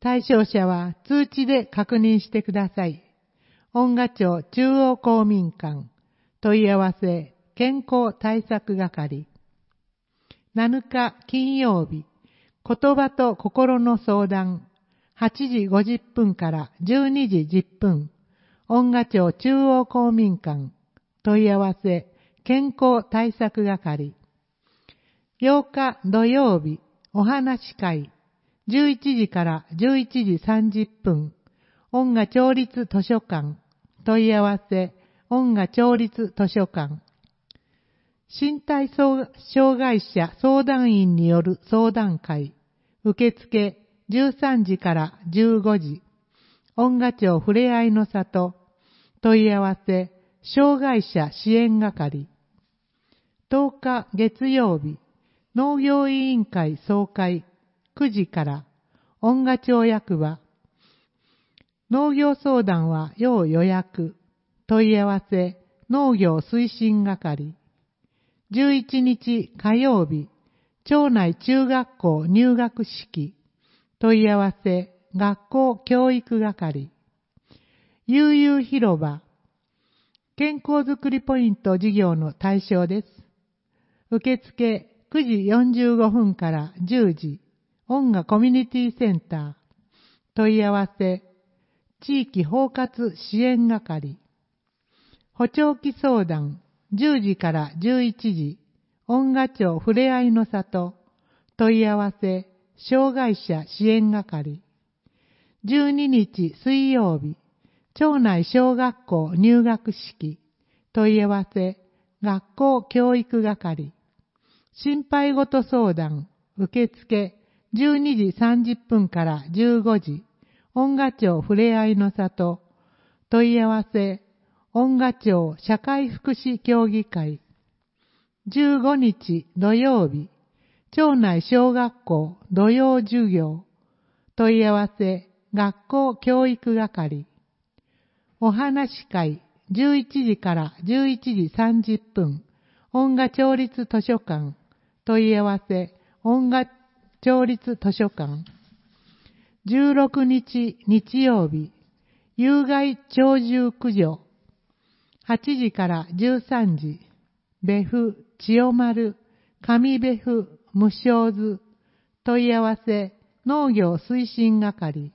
対象者は通知で確認してください。恩賀町中央公民館問い合わせ健康対策係。7日金曜日、言葉と心の相談、8時50分から12時10分、恩賀町中央公民館問い合わせ健康対策係。8日土曜日、お話し会、11時から11時30分、恩賀町立図書館問い合わせ恩賀町立図書館。身体障害者相談員による相談会、受付13時から15時、恩賀町ふれあいの里、問い合わせ障害者支援係。10日月曜日、農業委員会総会9時から、恩賀町役場。農業相談は要予約、問い合わせ農業推進係。11日火曜日、町内中学校入学式、問い合わせ学校教育係。悠々広場、健康づくりポイント事業の対象です。受付9時45分から10時、恩賀コミュニティセンター、問い合わせ地域包括支援係。補聴器相談10時から11時、恩賀町ふれあいの里、問い合わせ障害者支援係。12日水曜日、町内小学校入学式、問い合わせ学校教育係。心配事相談、受付12時30分から15時、恩賀町ふれあいの里、問い合わせ恩賀町社会福祉協議会。15日土曜日、町内小学校土曜授業、問い合わせ学校教育係。お話会11時から11時30分、恩賀町立図書館、問い合わせ恩賀町立図書館。16日日曜日、有害鳥獣駆除、8時から13時、別府千代丸上別府無償図、問い合わせ農業推進係。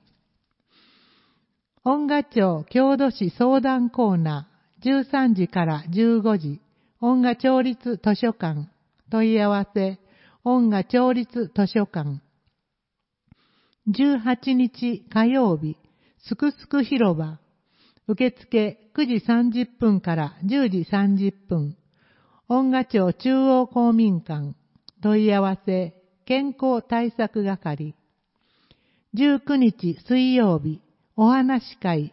恩賀町郷土史相談コーナー13時から15時、恩賀町立図書館、問い合わせ恩賀町立図書館。18日火曜日、すくすく広場、受付9時30分から10時30分、恩賀町中央公民館、問い合わせ健康対策係。19日水曜日、お話会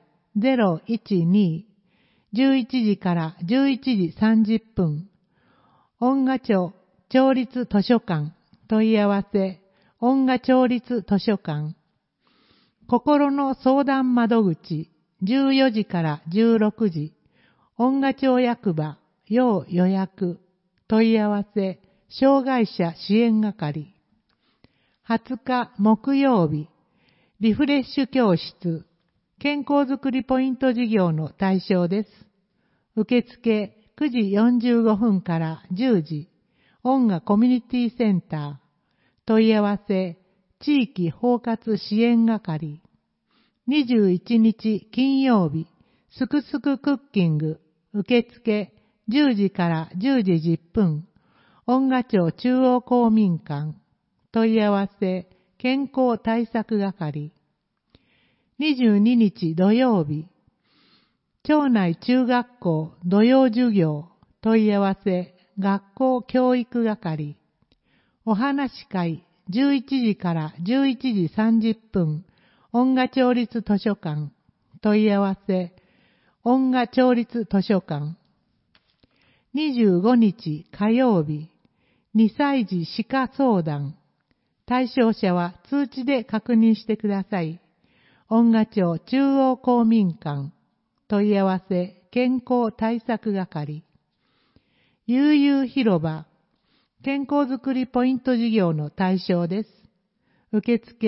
012、11時から11時30分、恩賀町町立図書館、問い合わせ恩賀町立図書館。心の相談窓口14時から16時、恩賀町役場要予約、問い合わせ障害者支援係。20日木曜日、リフレッシュ教室、健康づくりポイント事業の対象です。受付9時45分から10時、恩賀コミュニティセンター、問い合わせ地域包括支援係。21日金曜日、すくすくクッキング、受付10時から10時10分、恩賀町中央公民館、問い合わせ健康対策係。22日土曜日、町内中学校土曜授業、問い合わせ学校教育係。お話会11時から11時30分、恩賀町立図書館、問い合わせ恩賀町立図書館。25日火曜日、2歳児歯科相談。対象者は通知で確認してください。恩賀町中央公民館、問い合わせ健康対策係。悠々広場、健康づくりポイント事業の対象です。受付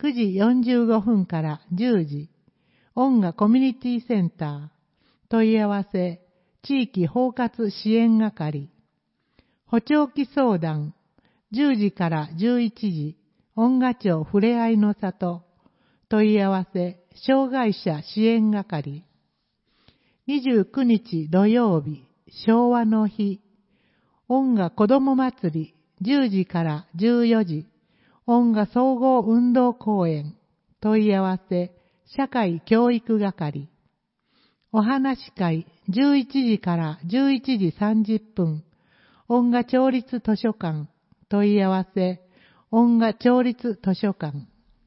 9時45分から10時、音楽コミュニティセンター、問い合わせ、地域包括支援係、補聴器相談、10時から11時、音楽町ふれあいの里、問い合わせ、障害者支援係、29日土曜日、昭和の日、音楽子ども祭り、10時から14時、音楽総合運動公演、問い合わせ、社会教育係、お話会、11時から11時30分、音楽町立図書館、問い合わせ、音楽町立図書館。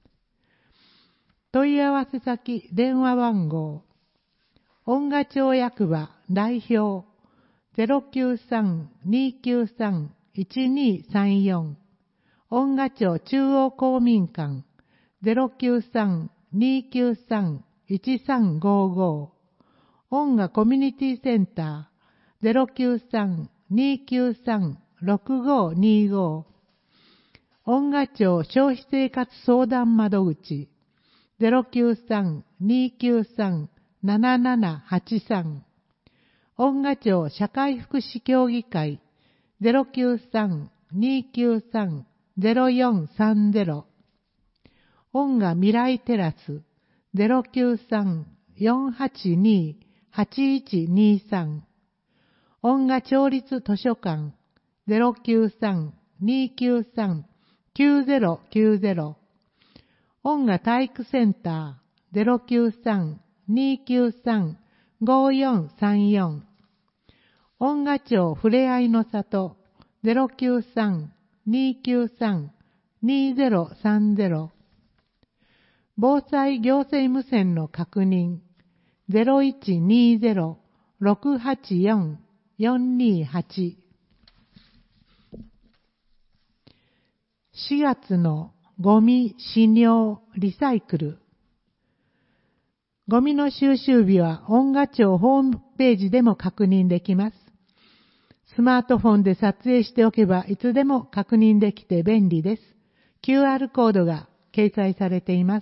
問い合わせ先、電話番号、音楽町役場代表、093-293-1234、音楽町中央公民館、093-293-1355、音楽コミュニティセンター、093-293-6525、音楽町消費生活相談窓口、093-293-7783、音楽町社会福祉協議会、093-293-0430、音楽未来テラス、093-482-8123、音楽町立図書館、093-293-9090、音楽体育センター、093-293-5434、音楽町ふれあいの里、093-293-2030、防災行政無線の確認、0120-684-428。4月のゴミ、飼料、リサイクル。ゴミの収集日は音楽町ホームページでも確認できます。スマートフォンで撮影しておけばいつでも確認できて便利です。QR コードが掲載されています。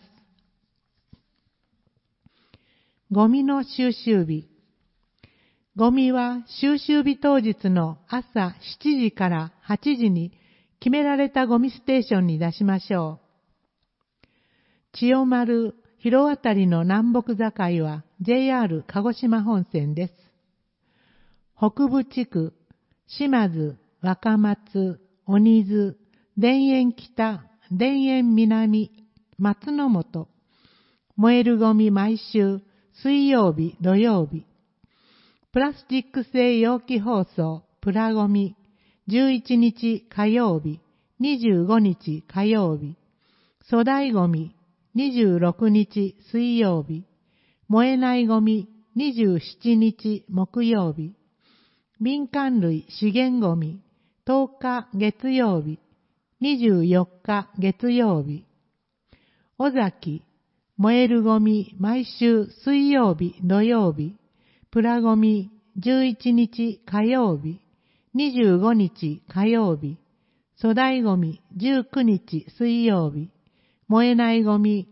ゴミの収集日。ゴミは収集日当日の朝7時から8時に決められたゴミステーションに出しましょう。千代丸、広渡りの南北境は JR 鹿児島本線です。北部地区、島津、若松、鬼津、田園北、田園南、松の本、燃えるゴミ毎週、水曜日、土曜日。プラスチック製容器包装、プラゴミ、11日火曜日、25日火曜日。粗大ゴミ、26日水曜日。燃えないゴミ、27日木曜日。民間類資源ゴミ、10日月曜日、24日月曜日。尾崎、燃えるゴミ毎週水曜日土曜日。プラゴミ11日火曜日、25日火曜日。粗大ゴミ19日水曜日。燃えないゴミ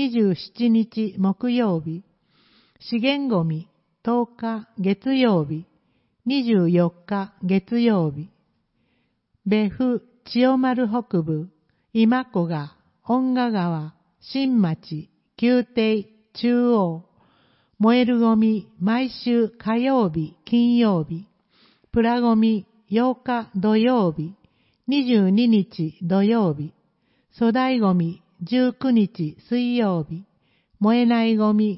27日木曜日。資源ゴミ10日月曜日、24日月曜日。別府千代丸北部、今古賀、恩賀川、新町、旧邸、中央。燃えるゴミ毎週火曜日、金曜日。プラゴミ8日土曜日、22日土曜日。粗大ゴミ19日水曜日。燃えないゴミ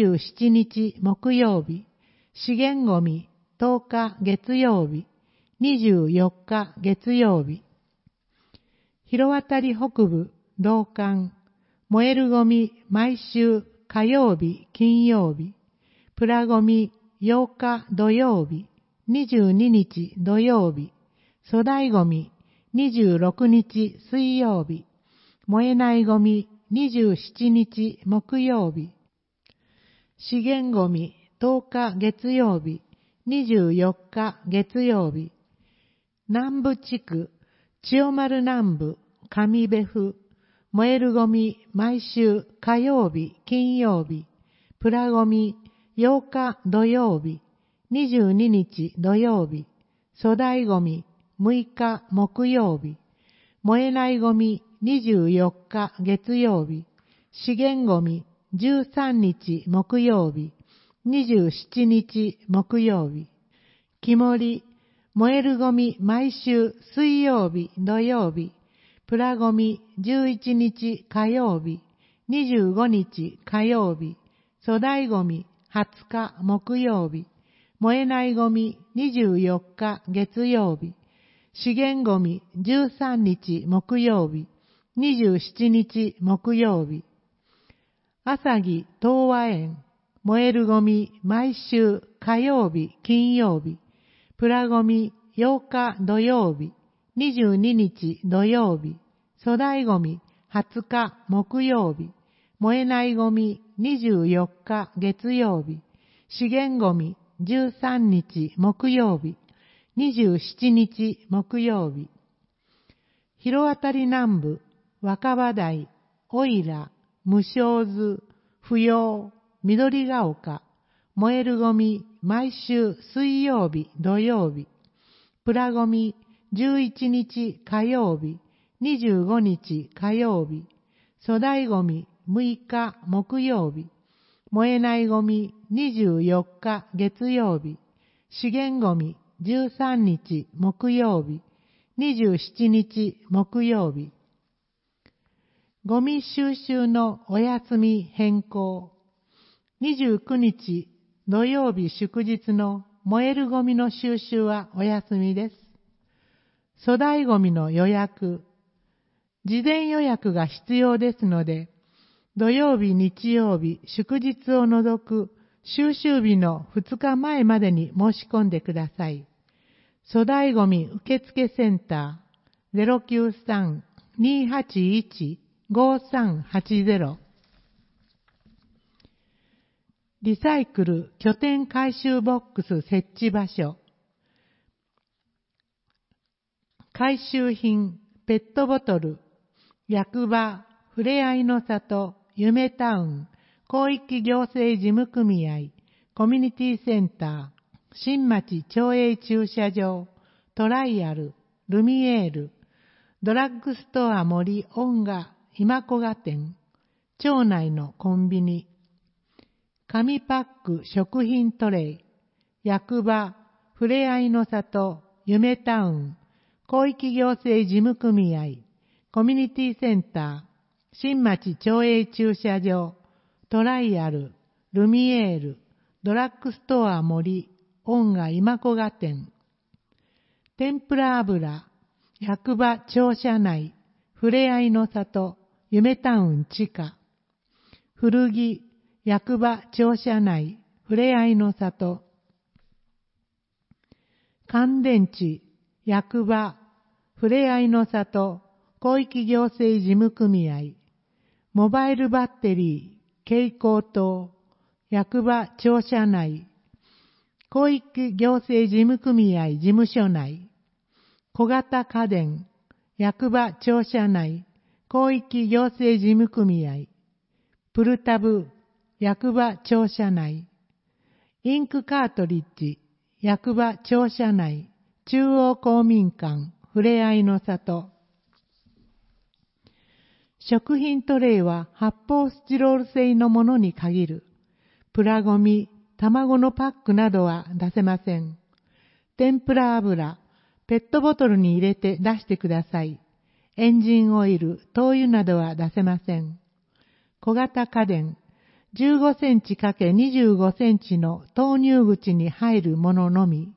27日木曜日。資源ゴミ10日月曜日、24日月曜日。広渡り北部、道館。燃えるゴミ毎週火曜日、金曜日。プラゴミ8日土曜日、22日土曜日。粗大ゴミ26日水曜日。燃えないゴミ27日木曜日。資源ゴミ10日月曜日、24日月曜日。南部地区、千代丸南部、上別府。 燃えるゴミ毎週火曜日、金曜日、プラゴミ8日土曜日、22日土曜日、粗大ゴミ6日木曜日、燃えないゴミ24日月曜日、資源ゴミ13日木曜日、27日木曜日、木り燃えるゴミ毎週水曜日土曜日、プラゴミ11日火曜日、25日火曜日、粗大ゴミ20日木曜日、燃えないゴミ24日月曜日、資源ゴミ13日木曜日、27日木曜日、朝木東和園燃えるゴミ毎週火曜日金曜日、プラゴミ8日土曜日、22日土曜日、粗大ゴミ20日木曜日、燃えないゴミ24日月曜日、資源ゴミ13日木曜日、27日木曜日、広渡り南部、若葉台、おいら、無償図、不要、緑が丘、燃えるゴミ毎週水曜日土曜日、プラゴミ11日火曜日、25日火曜日、粗大ゴミ6日木曜日、燃えないゴミ24日月曜日、資源ゴミ13日木曜日、27日木曜日、ゴミ収集のお休み変更、29日土曜日祝日の燃えるゴミの収集はお休みです。粗大ゴミの予約、事前予約が必要ですので、土曜日、日曜日、祝日を除く収集日の2日前までに申し込んでください。粗大ゴミ受付センター 093-281-5380 リサイクル拠点回収ボックス設置場所、回収品、ペットボトル、役場、ふれあいの里、夢タウン、広域行政事務組合、コミュニティセンター、新町町営駐車場、トライアル、ルミエール、ドラッグストア森音画今古賀店、町内のコンビニ、紙パック食品トレイ、役場、ふれあいの里、夢タウン、広域行政事務組合、コミュニティセンター、新町町営駐車場、トライアル、ルミエール、ドラッグストア森、音画今古賀店、天ぷら油、役場庁舎内、ふれあいの里、夢タウン地下、古着、役場庁舎内、ふれあいの里、乾電池、役場、ふれあいの里、広域行政事務組合、モバイルバッテリー、蛍光灯、役場庁舎内、広域行政事務組合事務所内、小型家電、役場庁舎内、広域行政事務組合、プルタブ、役場庁舎内、インクカートリッジ、役場庁舎内、中央公民館、ふれあいの里。食品トレイは発泡スチロール製のものに限る。プラゴミ、卵のパックなどは出せません。天ぷら油、ペットボトルに入れて出してください。エンジンオイル、灯油などは出せません。小型家電、15センチ ×25 センチの投入口に入るもののみ。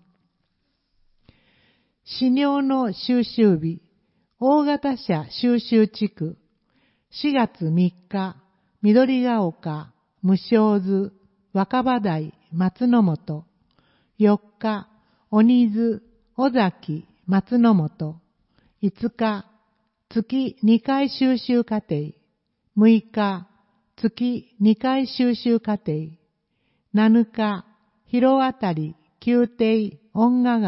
飼料の収集日、大型車収集地区、4月3日、緑が丘、無償図、若葉台、松の本、4日、鬼津、尾崎、松の本、5日、月2回収集過程、6日、月2回収集過程、7日、広渡り、宮廷、恩賀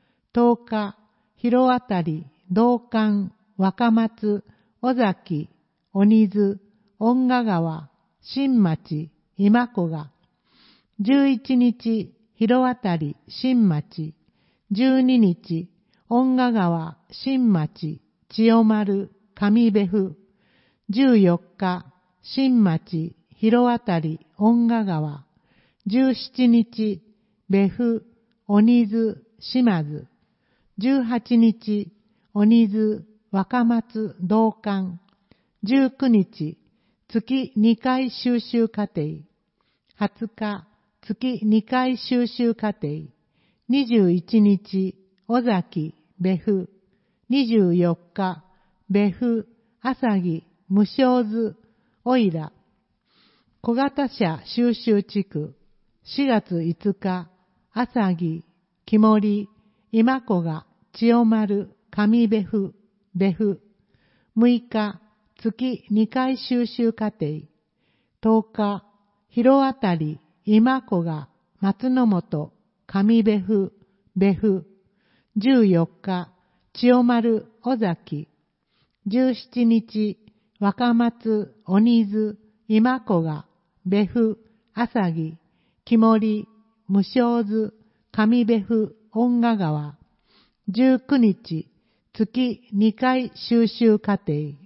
川、10日、広渡り、道館、若松、尾崎、 鬼津、恩賀川、新町、今子が、11日、広渡り、新町、12日、恩賀川、新町、千代丸、上部府、14日、新町、広渡り、恩賀川、17日、部府、鬼津、島津、18日、鬼津、若松、道館、19日、月2回修習課程、20日、月2回修習課程、21日、尾崎、部府、24日、部府、朝木、無償図、おいら、小型車収集地区、4月5日、朝木、木森、今子が、千代丸、上部府、部府、6日、月2回収集課程、10日、広渡り、今子が、松の本、上部府、部府、14日、千代丸、尾崎、17日、若松、鬼津、今子が、部府、朝木、木森、無償図、上部府、恩賀川、19日、月2回修習課程。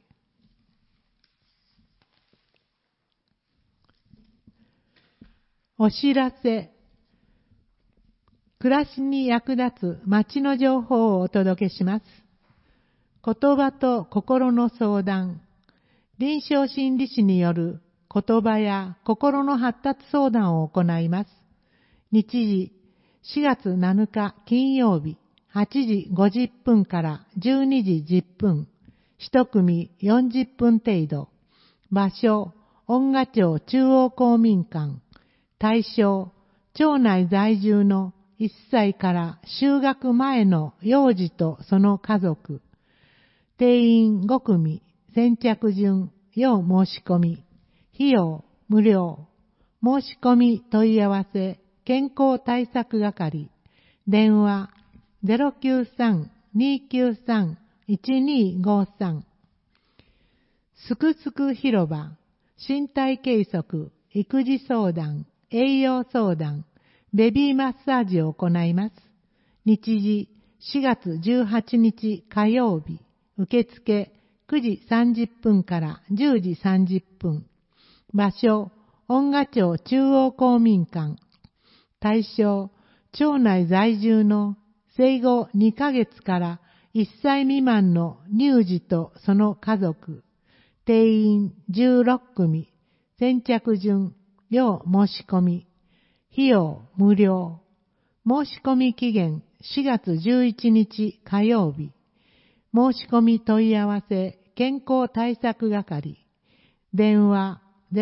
お知らせ。暮らしに役立つ町の情報をお届けします。言葉と心の相談。臨床心理士による言葉や心の発達相談を行います。日時、4月7日金曜日、8時50分から12時10分、一組40分程度。場所、恩賀町中央公民館。対象、町内在住の1歳から就学前の幼児とその家族。定員5組、先着順、要申し込み。費用、無料。申し込み問い合わせ、健康対策係。電話、093-293-1253。すくすく広場、身体計測、育児相談、栄養相談、ベビーマッサージを行います。日時、4月18日火曜日、受付9時30分から10時30分。場所、恩賀町中央公民館。対象、町内在住の生後2ヶ月から1歳未満の乳児とその家族。定員16組、先着順、要申し込み。費用無料。申し込み期限4月11日火曜日。申し込み問い合わせ健康対策係。電話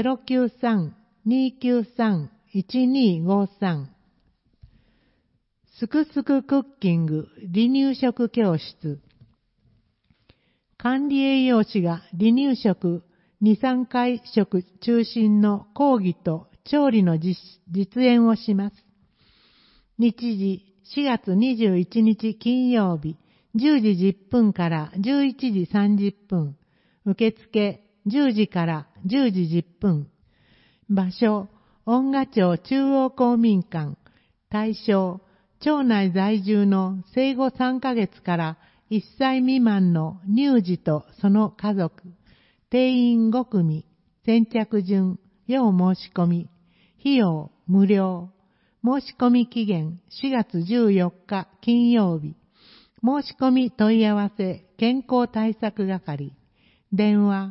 093-293-1253。すくすくクッキング離乳食教室。管理栄養士が離乳食2、3回食中心の講義と調理の実演をします。日時4月21日金曜日10時10分から11時30分。受付10時から10時10分。場所、恩賀町中央公民館。対象、町内在住の生後3ヶ月から1歳未満の乳児とその家族。定員5組。先着順、要申し込み。費用無料。申し込み期限4月14日金曜日。申し込み問い合わせ健康対策係。電話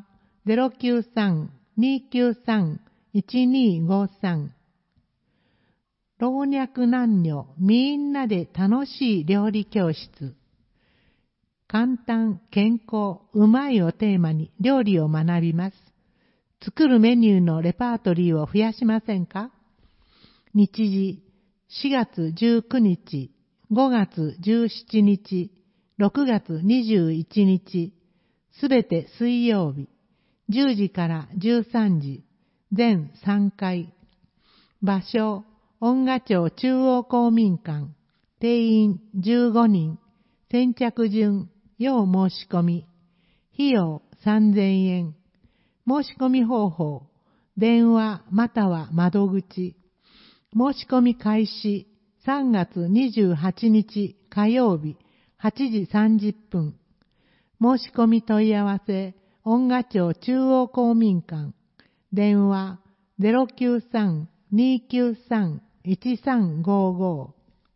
093-293-1253。老若男女みんなで楽しい料理教室。簡単、健康、うまいをテーマに料理を学びます。作るメニューのレパートリーを増やしませんか？日時、4月19日、5月17日、6月21日、すべて水曜日、10時から13時、全3回。場所、恩賀町中央公民館。定員15人。先着順、要申し込み。費用3000円。 申し込み方法、電話または窓口。申し込み開始3月28日火曜日8時30分。申し込み問い合わせ、恩賀町中央公民館。電話093-293-1355。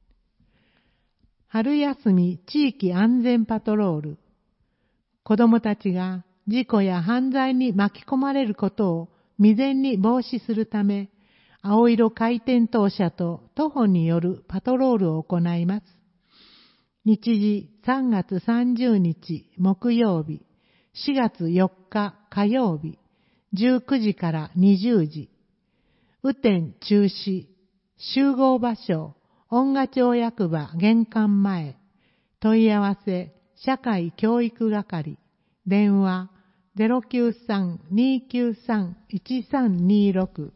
春休み地域安全パトロール。子どもたちが事故や犯罪に巻き込まれることを未然に防止するため、青色回転灯車と徒歩によるパトロールを行います。日時3月30日木曜日、4月4日火曜日、19時から20時。雨天中止。集合場所、恩賀町役場玄関前。問い合わせ、社会教育係。電話093-293-1326。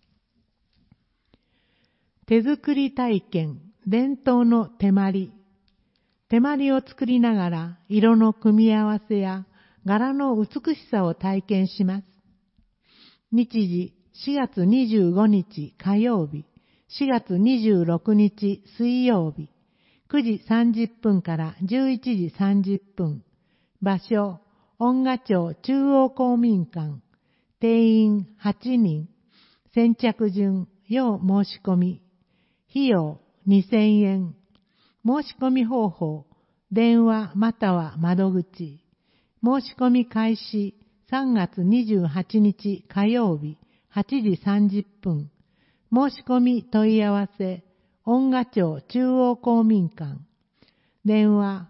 手作り体験、伝統の手まり。手まりを作りながら色の組み合わせや柄の美しさを体験します。日時4月25日火曜日、4月26日水曜日、9時30分から11時30分。場所、恩賀町中央公民館。定員8人。先着順、要申し込み。費用2000円。申し込み方法、電話または窓口。申し込み開始3月28日火曜日8時30分。申し込み問い合わせ、恩賀町中央公民館。電話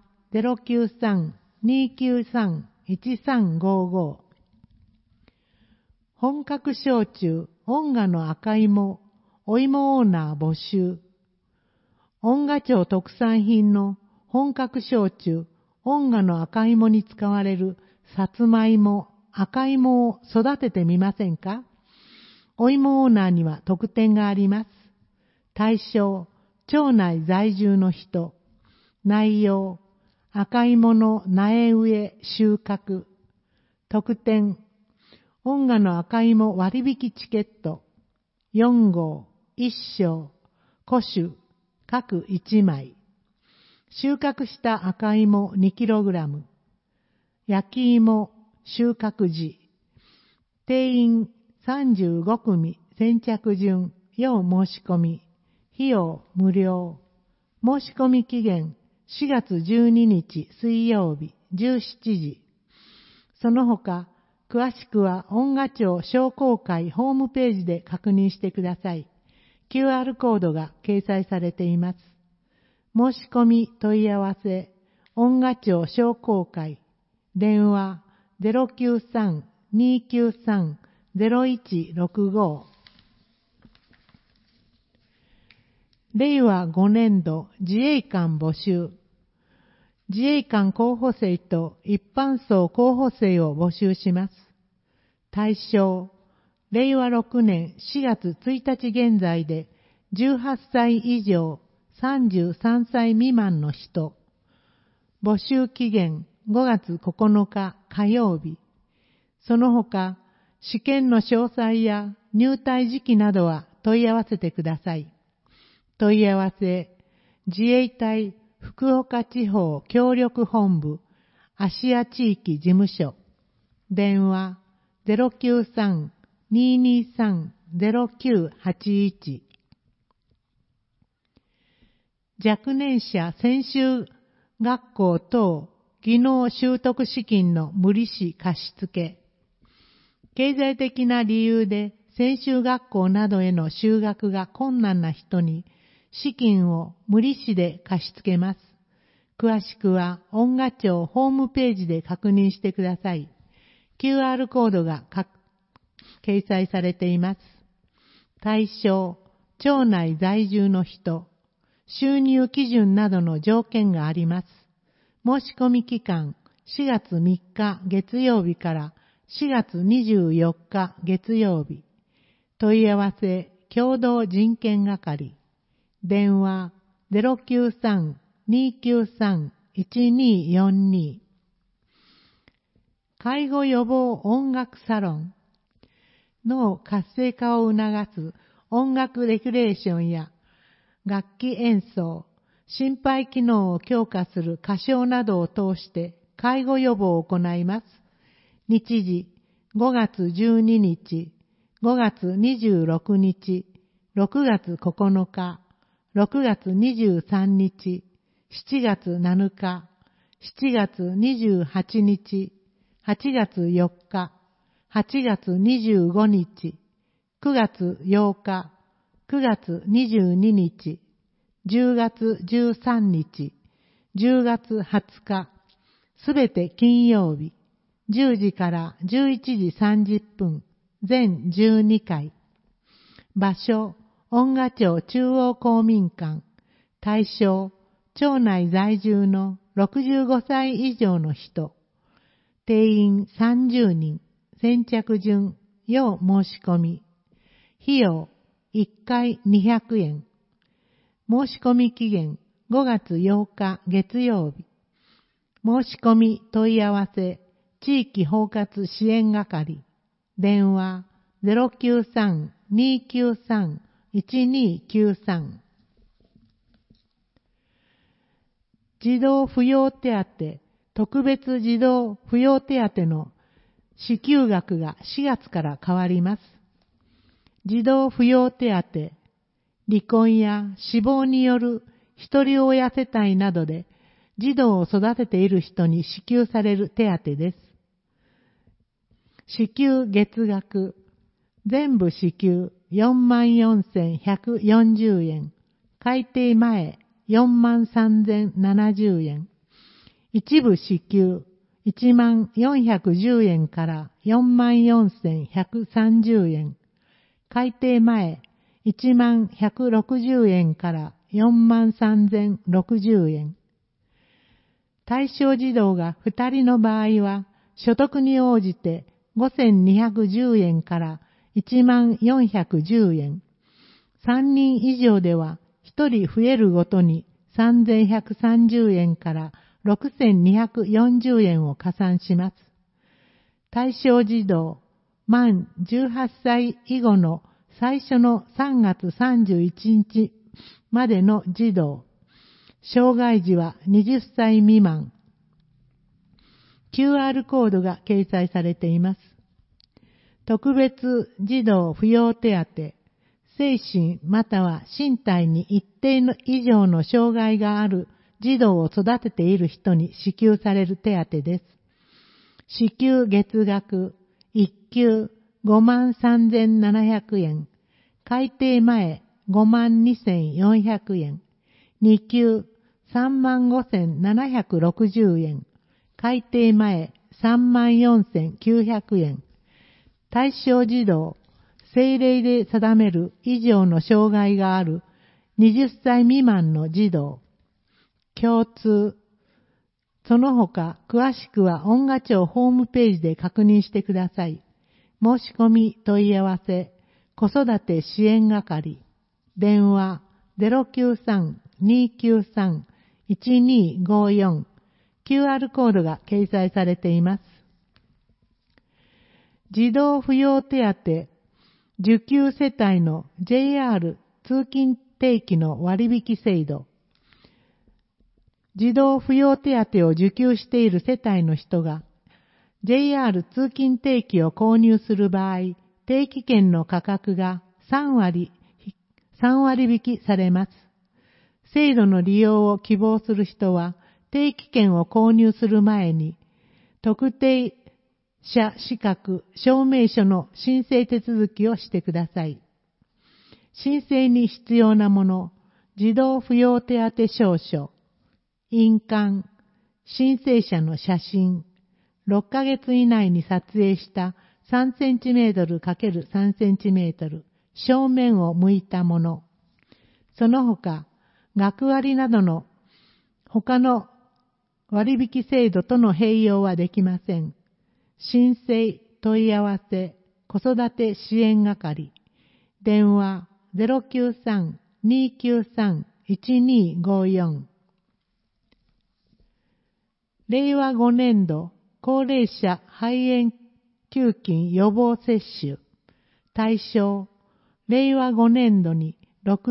093-293-1355。本格焼酎、恩賀の赤芋、お芋オーナー募集。恩賀町特産品の本格焼酎、恩賀の赤芋に使われるさつまいも、赤芋を育ててみませんか？お芋オーナーには特典があります。対象、町内在住の人。内容、赤芋の苗植え収穫。特典、恩賀の赤芋割引チケット。4号、1升、古酒、各1枚。収穫した赤芋 2kg。焼き芋、収穫時。定員35組、先着順、要申し込み。費用無料。申し込み期限4月12日水曜日17時。その他、詳しくは恩賀町商工会ホームページで確認してください。QR コードが掲載されています。申し込み問い合わせ、恩賀町商工会。電話093-293-0165。令和5年度自衛官募集。自衛官候補生と一般層候補生を募集します。対象、令和6年4月1日現在で18歳以上33歳未満の人。募集期限5月9日火曜日。その他、試験の詳細や入隊時期などは問い合わせてください。問い合わせ、自衛隊福岡地方協力本部芦屋地域事務所。電話093-223-0981。若年者専修学校等技能習得資金の無利子貸付。経済的な理由で専修学校などへの就学が困難な人に資金を無利子で貸し付けます。詳しくは恩賀町ホームページで確認してください。QR コードが掲載されています。対象、町内在住の人。収入基準などの条件があります。申し込み期間4月3日月曜日から4月24日月曜日。問い合わせ、共同人権係。電話093-293-1242。 介護予防音楽サロン、脳活性化を促す音楽レクリエーションや楽器演奏、心肺機能を強化する歌唱などを通して介護予防を行います。日時、5月12日、5月26日、6月9日、6月23日、7月7日、7月28日、8月4日、8月25日、9月8日、9月22日、10月13日、10月20日、すべて金曜日、10時から11時30分、全12回。場所、恩賀町中央公民館。対象、町内在住の65歳以上の人。定員30人。先着順、要申し込み。費用、1回200円。申し込み期限、5月8日月曜日。申し込み問い合わせ、地域包括支援係。電話、093-293-1293。児童扶養手当、特別児童扶養手当の支給額が4月から変わります。児童扶養手当、離婚や死亡による一人親世帯などで児童を育てている人に支給される手当です。支給月額、全部支給 44,140 円、改定前 43,070 円、一部支給 14,410 円から44,130 円、改定前11,160 円から43,060 円。対象児童が2人の場合は、所得に応じて5,210円から14,410円。3人以上では1人増えるごとに3,130円から6,240円を加算します。対象児童、満18歳以後の最初の3月31日までの児童、障害児は20歳未満。QR コードが掲載されています。特別児童扶養手当、精神または身体に一定の以上の障害がある児童を育てている人に支給される手当です。支給月額、1級53,700円、改定前52,400円、2級35,760円、改定前34,900円。対象児童、政令で定める以上の障害がある20歳未満の児童、共通。その他、詳しくは恩賀町ホームページで確認してください。申し込み問い合わせ、子育て支援係、電話093-293-1254、QR コードが掲載されています。児童扶養手当、受給世帯の JR 通勤定期の割引制度。児童扶養手当を受給している世帯の人が JR 通勤定期を購入する場合、定期券の価格が3割引きされます。制度の利用を希望する人は、定期券を購入する前に、特定者資格証明書の申請手続きをしてください。申請に必要なもの、児童扶養手当証書、印鑑、申請者の写真、6ヶ月以内に撮影した3センチメートル ×3 センチメートル、正面を向いたもの。その他、学割などの他の割引制度との併用はできません。申請問い合わせ子育て支援係、電話 093-293-1254。令和5年度高齢者肺炎球菌予防接種。対象、令和5年度に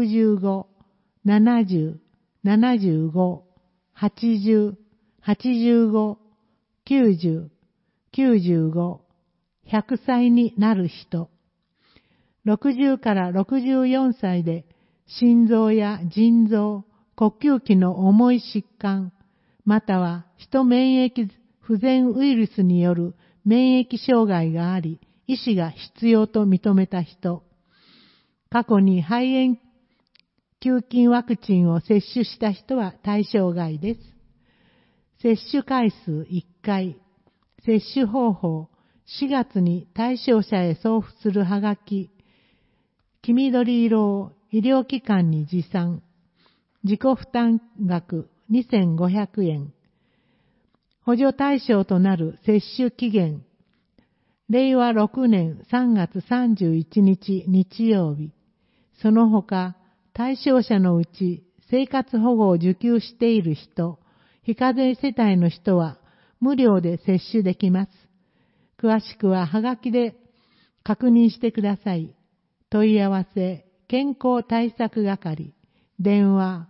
65、70、75、80、85、90、95、100歳になる人。60から64歳で心臓や腎臓、呼吸器の重い疾患、またはヒト免疫不全ウイルスによる免疫障害があり、医師が必要と認めた人。過去に肺炎球菌ワクチンを接種した人は対象外です。接種回数1回。接種方法、4月に対象者へ送付するはがき。黄緑色を医療機関に持参。自己負担額2500円。補助対象となる接種期限。令和6年3月31日日曜日。その他、対象者のうち生活保護を受給している人、非課税世帯の人は無料で接種できます。詳しくははがきで確認してください。問い合わせ、健康対策係、電話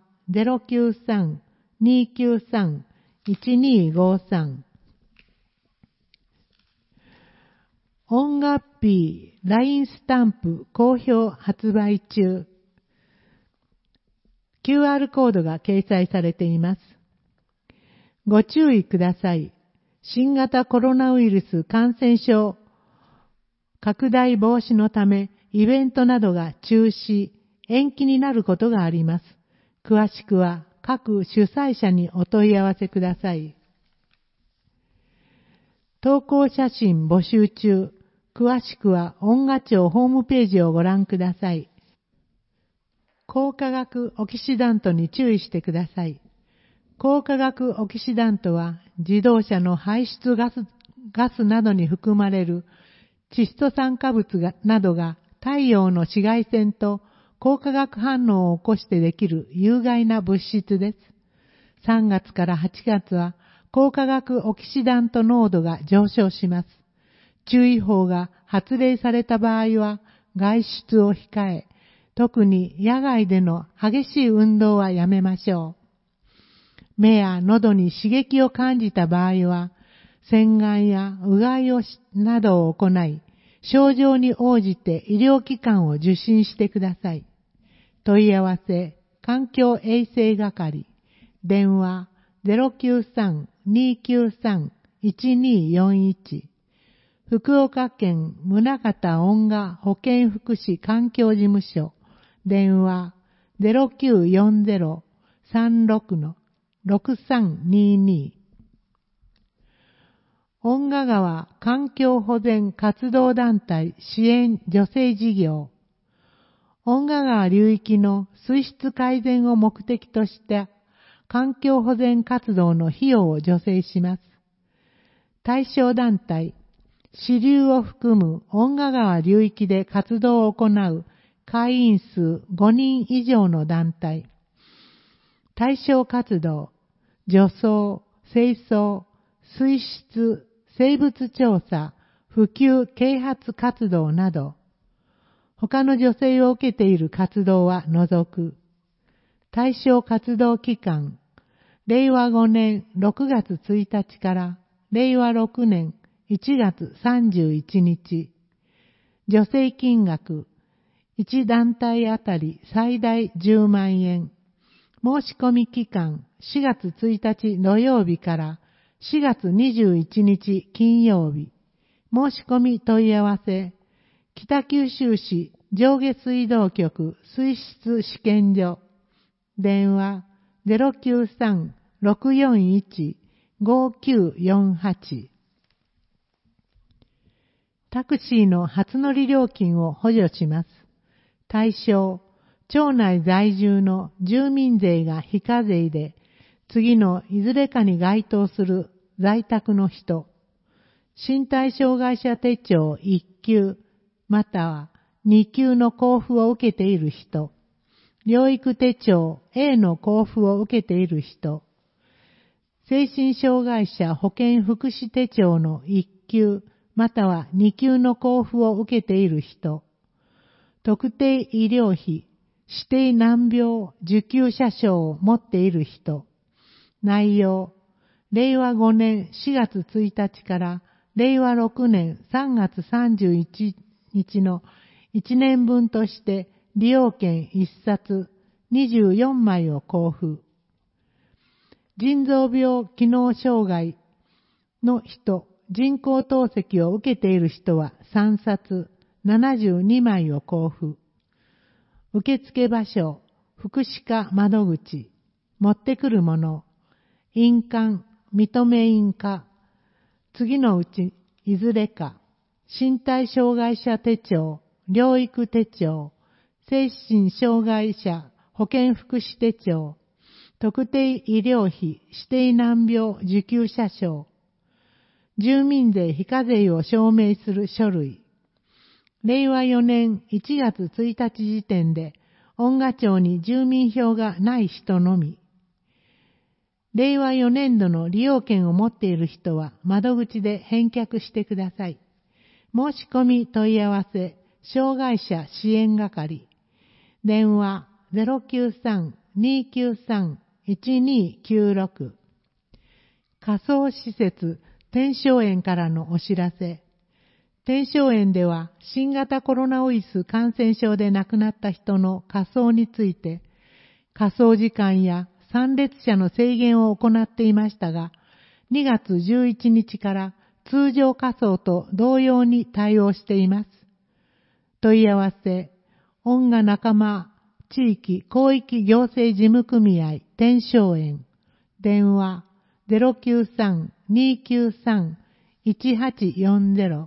093-293-1253。音楽日 LINE スタンプ好評発売中。QR コードが掲載されています。ご注意ください。新型コロナウイルス感染症拡大防止のため、イベントなどが中止、延期になることがあります。詳しくは各主催者にお問い合わせください。投稿写真募集中。詳しくは音楽庁ホームページをご覧ください。高化学オキシダントに注意してください。高化学オキシダントは自動車の排出ガスなどに含まれる窒素酸化物などが太陽の紫外線と高化学反応を起こしてできる有害な物質です。3月から8月は高化学オキシダント濃度が上昇します。注意報が発令された場合は外出を控え、特に野外での激しい運動はやめましょう。目や喉に刺激を感じた場合は、洗顔やうがいなどを行い、症状に応じて医療機関を受診してください。問い合わせ、環境衛生係、電話 093-293-1241、福岡県宗像音楽保健福祉環境事務所、電話 0940-36-6322。遠賀川環境保全活動団体支援助成事業。遠賀川流域の水質改善を目的とした環境保全活動の費用を助成します。対象団体、支流を含む遠賀川流域で活動を行う会員数5人以上の団体。対象活動、除草、清掃、水質、生物調査、普及啓発活動など、他の助成を受けている活動は除く。対象活動期間、令和5年6月1日から令和6年1月31日。助成金額、1団体あたり最大10万円。申し込み期間、4月1日土曜日から4月21日金曜日。申し込み問い合わせ、北九州市上下水道局水質試験所。電話 093-641-5948。タクシーの初乗り料金を補助します。対象、町内在住の住民税が非課税で、次のいずれかに該当する在宅の人、身体障害者手帳1級、または2級の交付を受けている人、療育手帳 A の交付を受けている人、 精神障害者保健福祉手帳の1級または2級の交付を受けている人、特定医療費、指定難病受給者証を持っている人、内容、令和5年4月1日から令和6年3月31日の1年分として利用券1冊24枚を交付。腎臓病機能障害の人、人工透析を受けている人は3冊72枚を交付。受付場所、福祉課窓口、持ってくるもの、印鑑、認め印か、次のうちいずれか、身体障害者手帳、療育手帳、精神障害者保健福祉手帳、特定医療費指定難病受給者証、住民税非課税を証明する書類、令和4年1月1日時点で恩賀町に住民票がない人のみ、令和4年度の利用券を持っている人は窓口で返却してください。申し込み問い合わせ、障害者支援係、電話 093-293-1296。仮想施設天正園からのお知らせ。天正園では新型コロナウイルス感染症で亡くなった人の火葬について、火葬時間や参列者の制限を行っていましたが、2月11日から通常火葬と同様に対応しています。問い合わせ、恩賀仲間地域広域行政事務組合天正園、電話 093-293-1840。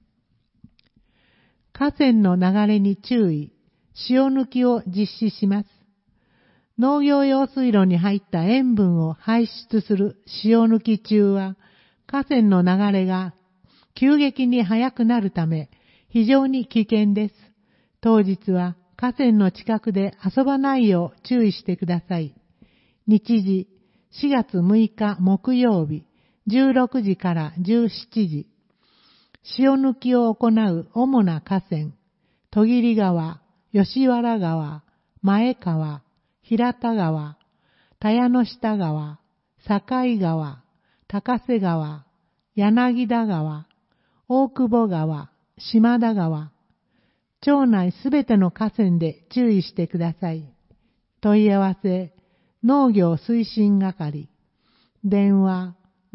河川の流れに注意、塩抜きを実施します。農業用水路に入った塩分を排出する塩抜き中は、河川の流れが急激に速くなるため、非常に危険です。当日は河川の近くで遊ばないよう注意してください。日時、4月6日木曜日、16時から17時。塩抜きを行う主な河川、戸切川、吉原川、前川、平田川、田屋の下川、境川、高瀬川、柳田川、大久保川、島田川、町内すべての河川で注意してください。問い合わせ、農業推進係、電話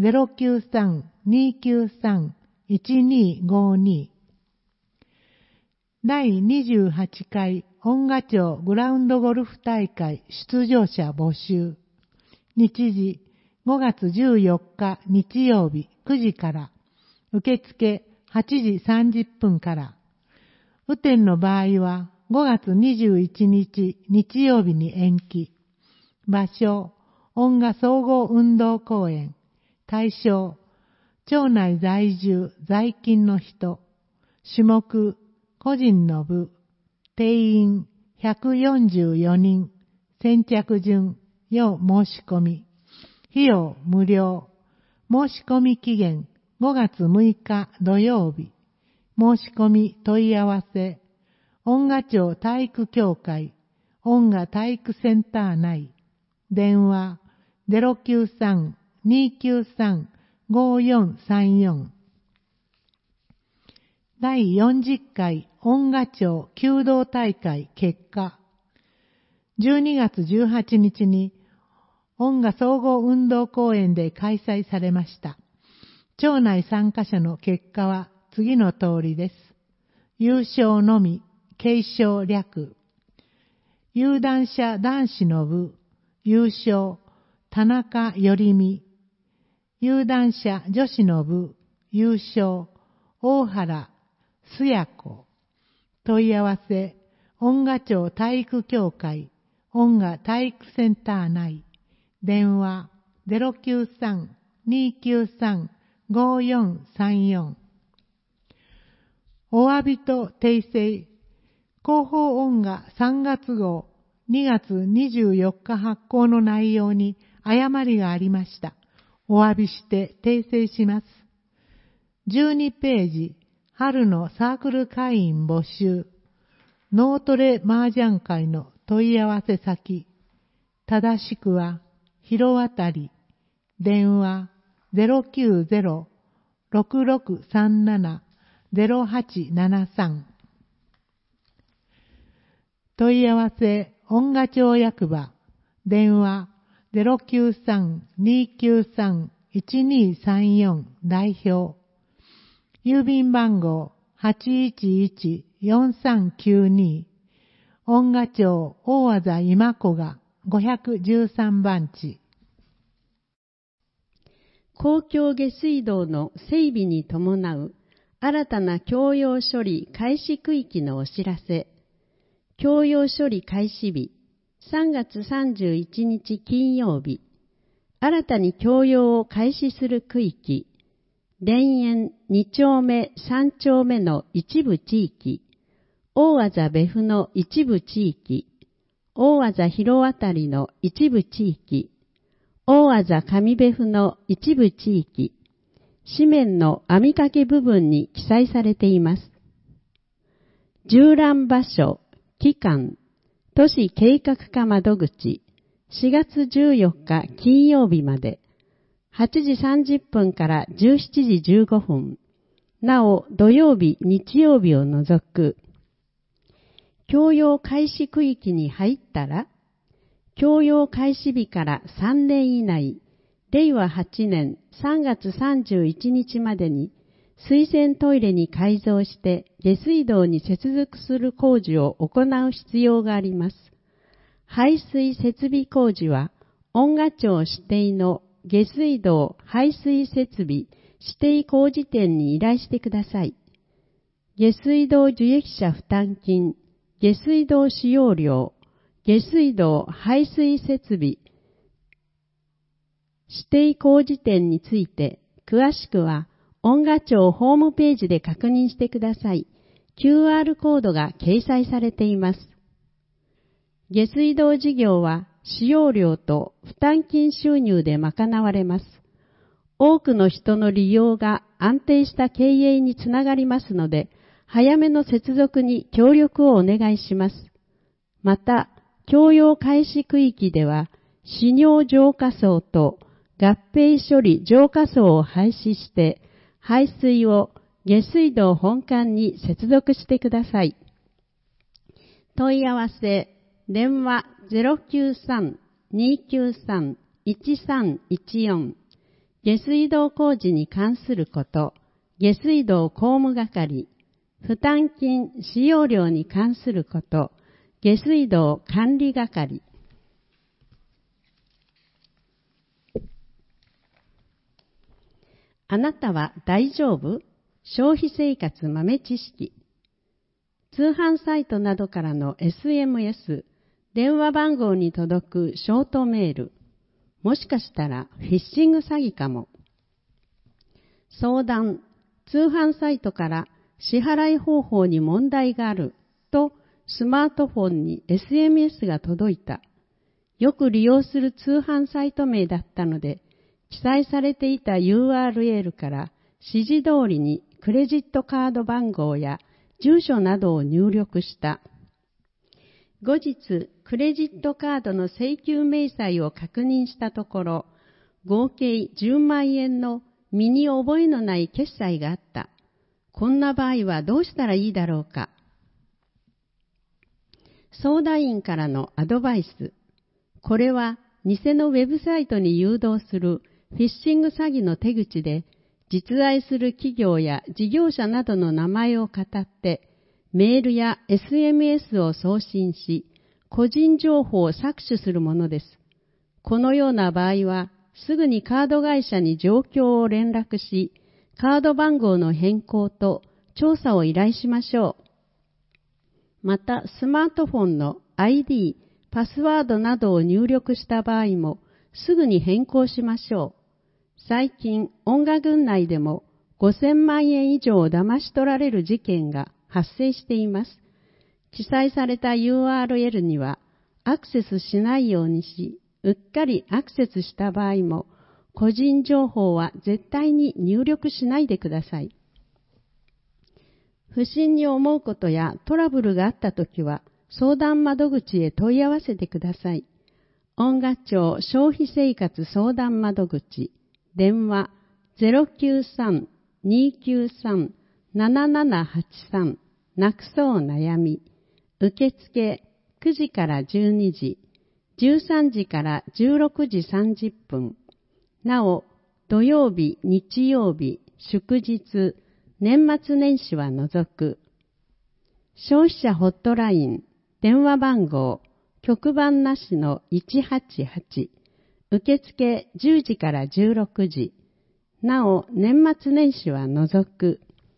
093-293-1252。第28回恩賀町グラウンドゴルフ大会出場者募集。日時、5月14日日曜日9時から、受付8時30分から。雨天の場合は5月21日日曜日に延期。場所、恩賀総合運動公園。対象、町内在住在勤の人。種目、個人の部。定員144人。先着順、要申し込み。費用無料。申し込み期限5月6日土曜日。申し込み問い合わせ。恩賀町体育協会、恩賀体育センター内。電話 093-293-5434。第40回恩賀町弓道大会結果。12月18日に恩賀総合運動公園で開催されました。町内参加者の結果は次の通りです。優勝のみ、継承略。有段者男子の部、優勝、田中よりみ。有段者女子の部、優勝、大原すや子。問い合わせ、恩賀町体育協会、恩賀体育センター内。電話 093-293-5434。お詫びと訂正。広報恩賀3月号2月24日発行の内容に誤りがありました。 お詫びして訂正します。12ページ、春のサークル会員募集。脳トレ麻雀会の問い合わせ先。正しくは、広渡り。電話 090-6637-0873。問い合わせ、恩賀町役場。電話 093-293-1234 代表。郵便番号 811-4392。恩賀町大字今子が513番地。 公共下水道の整備に伴う新たな共用処理開始区域のお知らせ。共用処理開始日、3月31日金曜日。新たに共用を開始する区域。田園2丁目3丁目の一部地域。大字別府の一部地域。大字広渡りの一部地域。大字上別府の一部地域。紙面の網掛け部分に記載されています。縦覧場所、期間、都市計画課窓口、4月14日金曜日まで、8時30分から17時15分、なお土曜日、日曜日を除く。共用開始区域に入ったら、共用開始日から3年以内、令和8年3月31日までに、水洗トイレに改造して下水道に接続する工事を行う必要があります。排水設備工事は、恩賀町指定の下水道排水設備指定工事店に依頼してください。下水道受益者負担金、下水道使用料、下水道排水設備指定工事店について、詳しくは、恩賀町ホームページで確認してください。QR コードが掲載されています。下水道事業は使用料と負担金収入で賄われます。多くの人の利用が安定した経営につながりますので、早めの接続に協力をお願いします。また、共用開始区域では、使用浄化槽と合併処理浄化槽を廃止して、排水を下水道本管に接続してください。問い合わせ、電話 093-293-1314 下水道工事に関すること、下水道工務係、負担金使用料に関すること、下水道管理係。あなたは大丈夫？消費生活豆知識。通販サイトなどからの SMS、電話番号に届くショートメール。もしかしたらフィッシング詐欺かも。相談、通販サイトから支払い方法に問題があるとスマートフォンに SMS が届いた。よく利用する通販サイト名だったので、記載されていた URL から指示通りにクレジットカード番号や住所などを入力した。後日、クレジットカードの請求明細を確認したところ、合計10万円の身に覚えのない決済があった。こんな場合はどうしたらいいだろうか。相談員からのアドバイス。これは偽のウェブサイトに誘導するフィッシング詐欺の手口で、実在する企業や事業者などの名前をかたって、メールや SMS を送信し、個人情報を搾取するものです。このような場合は、すぐにカード会社に状況を連絡し、カード番号の変更と調査を依頼しましょう。また、スマートフォンの ID、パスワードなどを入力した場合も、すぐに変更しましょう。最近、恩賀郡内でも5000万円以上を騙し取られる事件が発生しています。記載された URL にはアクセスしないようにし、うっかりアクセスした場合も、 個人情報は絶対に入力しないでください。不審に思うことやトラブルがあったときは、相談窓口へ問い合わせてください。恩賀町消費生活相談窓口、電話 093-293-7783 なくそう悩み、受付9時から12時、13時から16時30分。なお、土曜日、日曜日、祝日、年末年始は除く。消費者ホットライン、電話番号、局番なしの188、受付10時から16時。なお、年末年始は除く。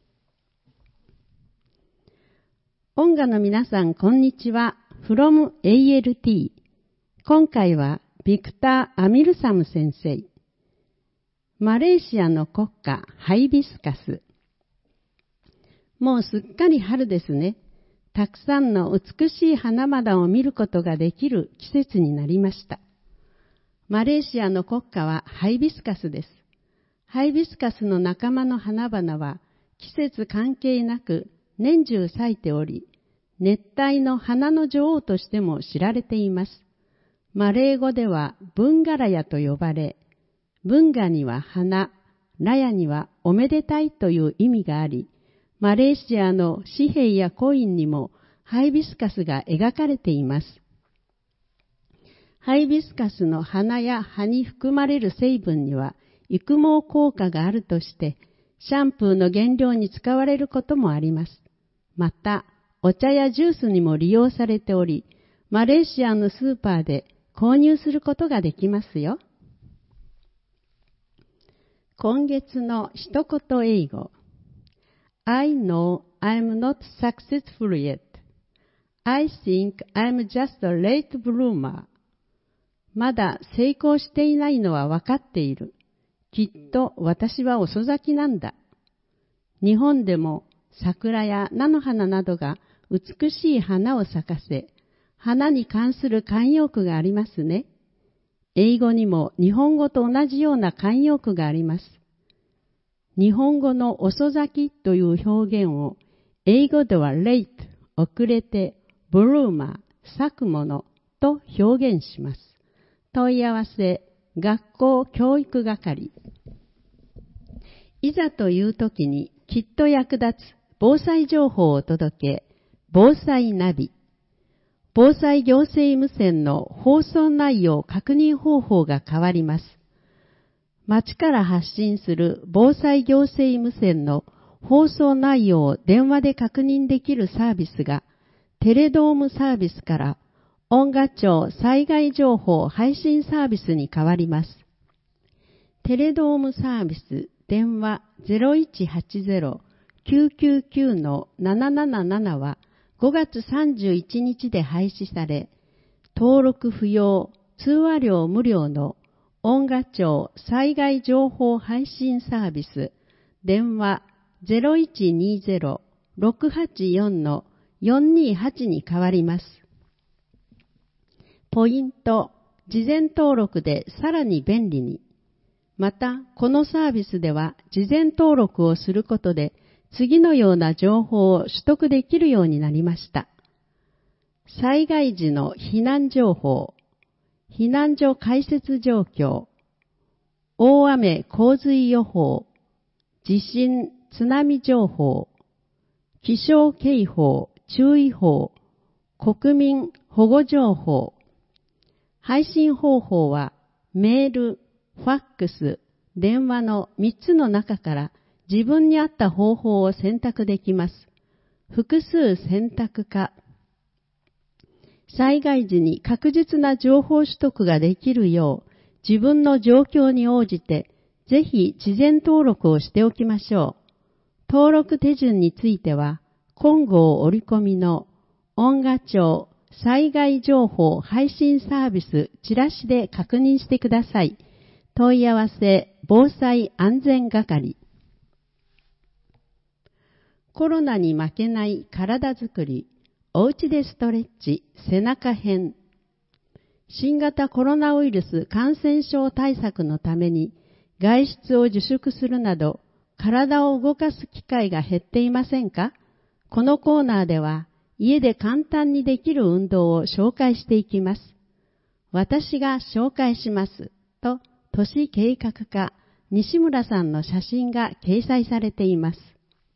音楽の皆さん、こんにちは。from ALT。今回は、ビクター・アミルサム先生。マレーシアの国花、ハイビスカス。もうすっかり春ですね。たくさんの美しい花々を見ることができる季節になりました。マレーシアの国花はハイビスカスです。ハイビスカスの仲間の花々は季節関係なく年中咲いており、熱帯の花の女王としても知られています。マレー語ではブンガラヤと呼ばれ、ブンガには花、ラヤにはおめでたいという意味があり、マレーシアの紙幣やコインにもハイビスカスが描かれています。ハイビスカスの花や葉に含まれる成分には育毛効果があるとして、シャンプーの原料に使われることもあります。また、お茶やジュースにも利用されており、マレーシアのスーパーで購入することができますよ。今月の一言英語。I know I'm not successful yet. I think I'm just a late bloomer. まだ成功していないのは分かっている。きっと私は遅咲きなんだ。日本でも桜や菜の花などが美しい花を咲かせ、花に関する慣用句がありますね。英語にも日本語と同じような慣用句があります。日本語の遅咲きという表現を英語では late 遅れて bloomer 咲くものと表現します。問い合わせ学校教育係。いざという時にきっと役立つ防災情報を届け、防災ナビ。防災行政無線の放送内容確認方法が変わります。町から発信する防災行政無線の放送内容を電話で確認できるサービスがテレドームサービスから恩賀町災害情報配信サービスに変わります。テレドームサービス電話 0180-999-777 は5月31日で廃止され、登録不要、通話料無料の恩賀町災害情報配信サービス電話 0120-684-428 に変わります。ポイント、事前登録でさらに便利に。また、このサービスでは事前登録をすることで次のような情報を取得できるようになりました。災害時の避難情報、避難所開設状況、大雨洪水予報、地震津波情報、気象警報注意報、国民保護情報。配信方法はメール、ファックス、電話の3つの中から自分に合った方法を選択できます。複数選択化。災害時に確実な情報取得ができるよう、自分の状況に応じて、ぜひ事前登録をしておきましょう。登録手順については、今号折り込みの恩賀町災害情報配信サービスチラシで確認してください。問い合わせ防災安全係。コロナに負けない体づくり、おうちでストレッチ背中編。新型コロナウイルス感染症対策のために外出を自粛するなど、体を動かす機会が減っていませんか？このコーナーでは、家で簡単にできる運動を紹介していきます。私が紹介しますと、都市計画課西村さんの写真が掲載されています。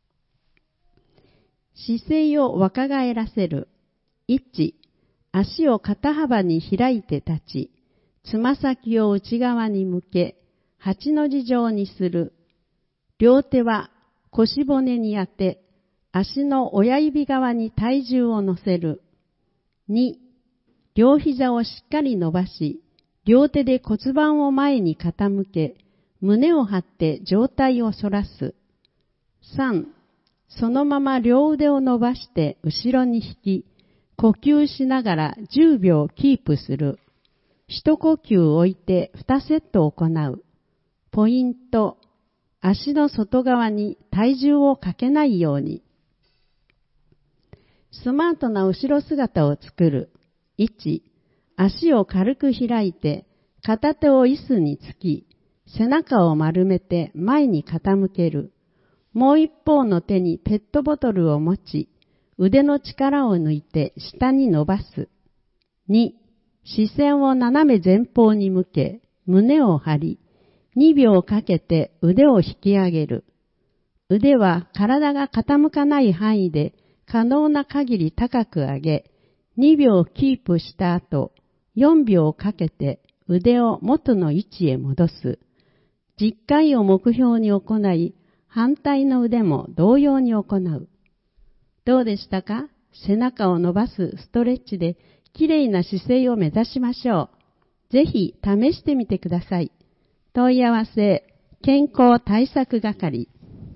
姿勢を若返らせる。1、足を肩幅に開いて立ち、つま先を内側に向け、8の字状にする。両手は腰骨に当て、足の親指側に体重を乗せる。2、両膝をしっかり伸ばし、両手で骨盤を前に傾け、胸を張って上体を反らす。3、そのまま両腕を伸ばして後ろに引き、呼吸しながら10秒キープする。一呼吸置いて2セット行う。ポイント、足の外側に体重をかけないように。スマートな後ろ姿を作る。1、足を軽く開いて、片手を椅子につき、背中を丸めて前に傾ける。もう一方の手にペットボトルを持ち、腕の力を抜いて下に伸ばす。2、視線を斜め前方に向け、胸を張り、2秒かけて腕を引き上げる。腕は体が傾かない範囲で可能な限り高く上げ、2秒キープした後、4秒かけて腕を元の位置へ戻す。10回を目標に行い、反対の腕も同様に行う。どうでしたか？背中を伸ばすストレッチできれいな姿勢を目指しましょう。ぜひ試してみてください。問い合わせ、健康対策係。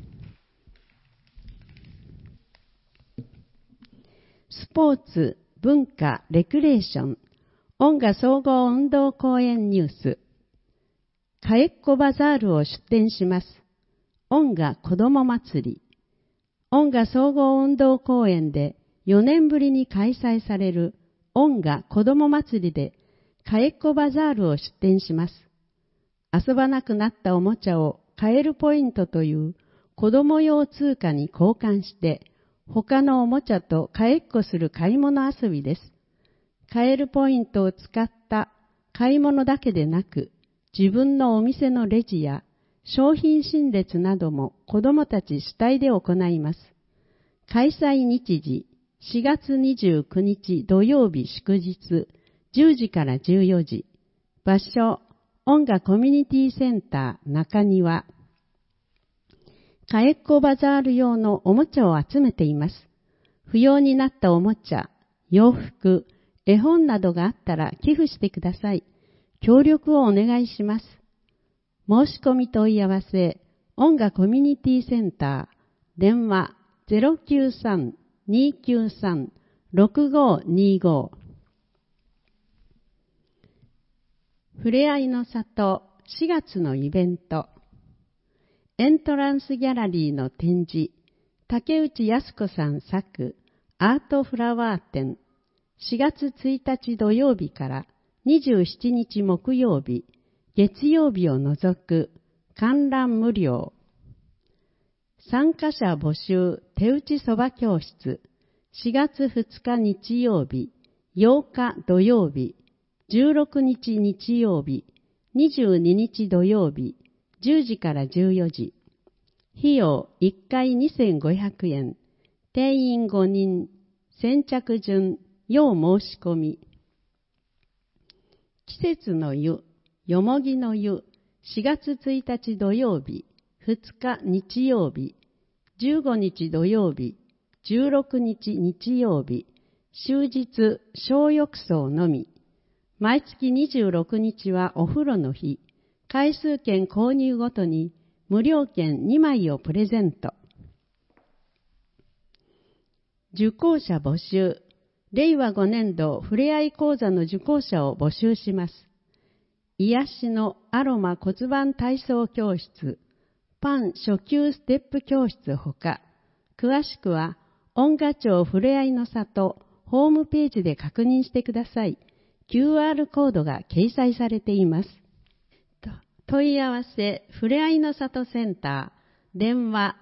スポーツ、文化、レクレーション、音楽総合運動公園ニュース。かえっこバザールを出展します。音楽子ども祭り。音楽総合運動公園で4年ぶりに開催される音楽子ども祭りでかえっこバザールを出展します。遊ばなくなったおもちゃをカエルポイントという子ども用通貨に交換して他のおもちゃとかえっこする買い物遊びです。カエルポイントを使った買い物だけでなく自分のお店のレジや商品陳列なども子どもたち主体で行います。開催日時、4月29日土曜日祝日、10時から14時。場所、音楽コミュニティセンター中庭。かえっこバザール用のおもちゃを集めています。不要になったおもちゃ、洋服、絵本などがあったら寄付してください。協力をお願いします。申し込み問い合わせ、音楽コミュニティセンター、電話 093-293-6525。ふれあいの里4月のイベント。エントランスギャラリーの展示、竹内康子さん作アートフラワー展、4月1日土曜日から27日木曜日、月曜日を除く観覧無料。参加者募集手打ちそば教室、4月2日日曜日、8日土曜日、16日日曜日、22日土曜日、10時から14時。費用1回2500円。定員5人。先着順。要申し込み。季節の湯。よもぎの湯。4月1日土曜日。2日日曜日。15日土曜日。16日日曜日。終日小浴槽のみ。毎月26日はお風呂の日。回数券購入ごとに無料券2枚をプレゼント。受講者募集。令和5年度ふれあい講座の受講者を募集します。癒しのアロマ骨盤体操教室、パン初級ステップ教室ほか、詳しくは音楽町ふれあいの里ホームページで確認してください。QR コードが掲載されています。 問い合わせ、ふれあいの里センター、電話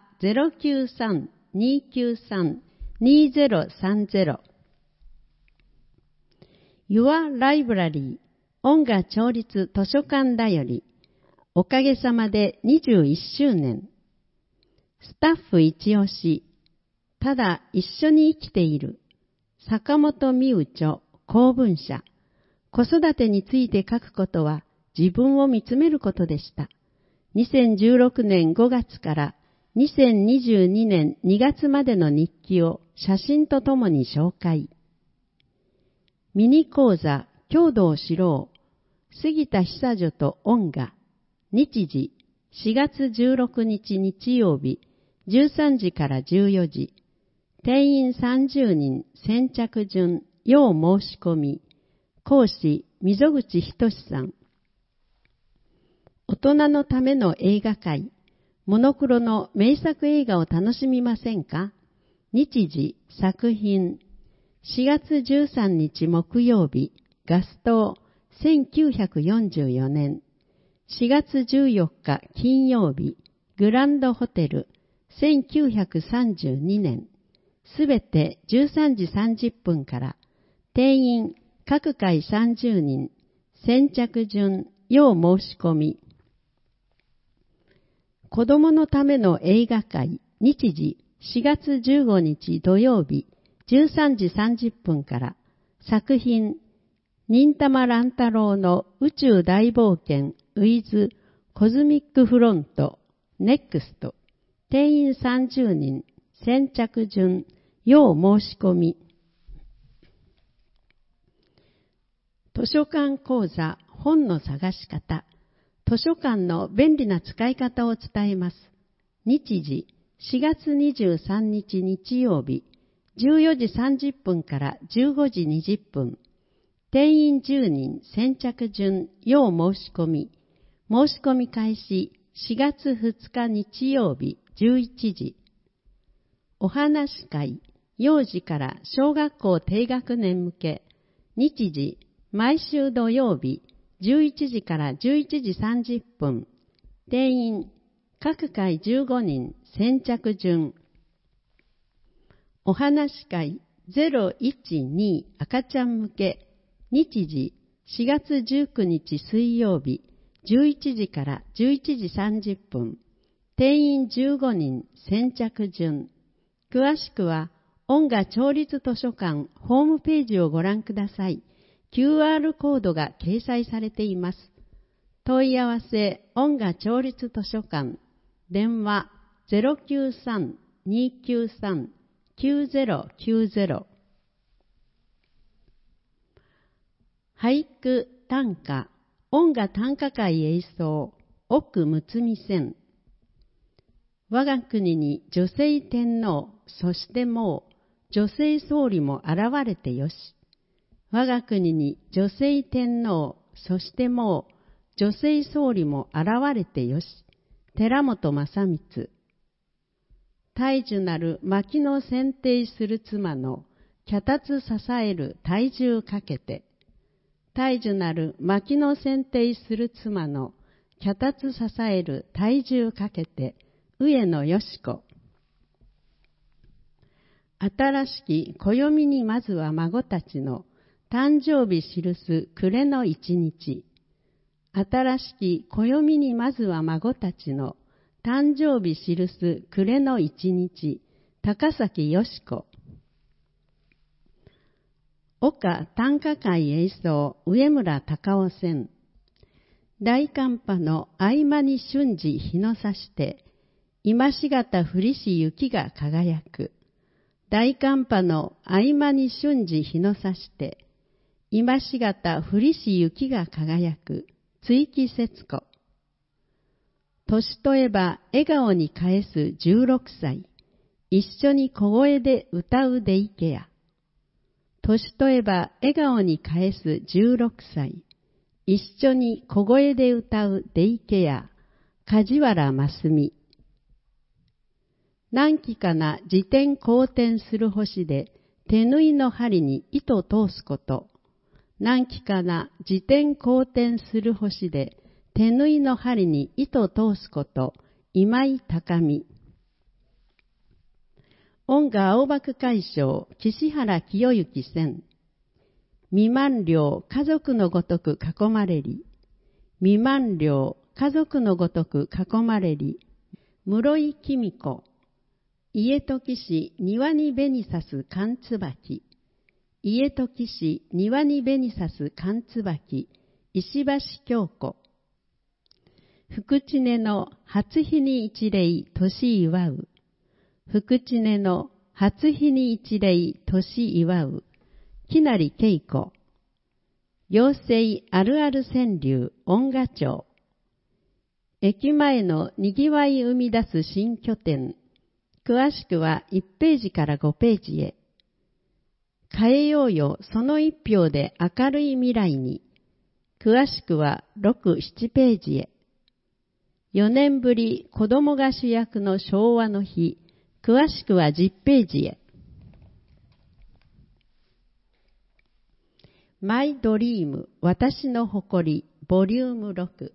093-293-2030。Your Library 音楽調律図書館だより、おかげさまで21周年。スタッフ一押し、ただ一緒に生きている。坂本美宇著公文社。子育てについて書くことは自分を見つめることでした。2016年5月から2022年2月までの日記を写真とともに紹介。ミニ講座、郷土を知ろう。杉田久女と音楽。日時、4月16日日曜日、13時から14時。定員30人、先着順、要申し込み。講師、溝口仁さん。大人のための映画会。モノクロの名作映画を楽しみませんか？日時、作品。4月13日木曜日、ガスト1944年。4月14日金曜日、グランドホテル1932年。すべて13時30分から。定員、各回30人。先着順、要申し込み。子供のための映画会。日時、4月15日土曜日、13時30分から。作品、忍たま乱太郎の宇宙大冒険 with コズミックフロント NEXT。定員30人。先着順。要申し込み。図書館講座、本の探し方。図書館の便利な使い方を伝えます。日時、4月23日日曜日、14時30分から15時20分。定員10人、先着順、要申し込み。申し込み開始、4月2日日曜日、11時。お話会、幼児から小学校低学年向け。日時、毎週土曜日、11時から11時30分。定員、各回15人、先着順。お話会012赤ちゃん向け。日時、4月19日水曜日、11時から11時30分。定員15人、先着順。詳しくは、音楽調律図書館ホームページをご覧ください。QR コードが掲載されています。問い合わせ、音楽調律図書館。電話093-293-9090。俳句、短歌、音楽短歌会演奏、奥睦美線。我が国に女性天皇、そしてもう女性総理も現れてよし。我が国に女性天皇、そしてもう女性総理も現れてよし。寺本正光。大樹なる薪の剪定する妻の脚立支える体重かけて。大樹なる薪の剪定する妻の脚立支える体重かけて。上野よし子。新しき暦にまずは孫たちの誕生日記す暮れの一日。新しき暦にまずは孫たちの誕生日記す暮れの一日。高崎よし子。岡短歌会演奏上村隆夫線。大寒波の合間に瞬時日の差して、今しがた降りし雪が輝く。大寒波の合間に瞬時日の差して、今しがた降りし雪が輝く。追記節子。年とえば笑顔に返す16歳。一緒に小声で歌うでいけや。年とえば笑顔に返す16歳。一緒に小声で歌うでいけや。梶原真澄。何機かな自転公転する星で手縫いの針に糸通すこと。何機かな自転公転する星で手縫いの針に糸を通すこと、今井高美。恩賀青葉区会長、岸原清之選。未満寮、家族のごとく囲まれり。未満寮、家族のごとく囲まれり。室井公子。家時市、庭に紅さす寒椿。家時市、庭に紅さす寒椿。石橋京子。福知根の初日に一礼、年祝う。福知根の初日に一礼、年祝う。木成恵子。行政あるある川柳、恩賀町。駅前のにぎわい生み出す新拠点。詳しくは1ページから5ページへ。変えようよ、その1票で明るい未来に。詳しくは6、7ページへ。4年ぶり子供が主役の昭和の日。詳しくは10ページへ。マイドリーム、私の誇り、ボリューム6。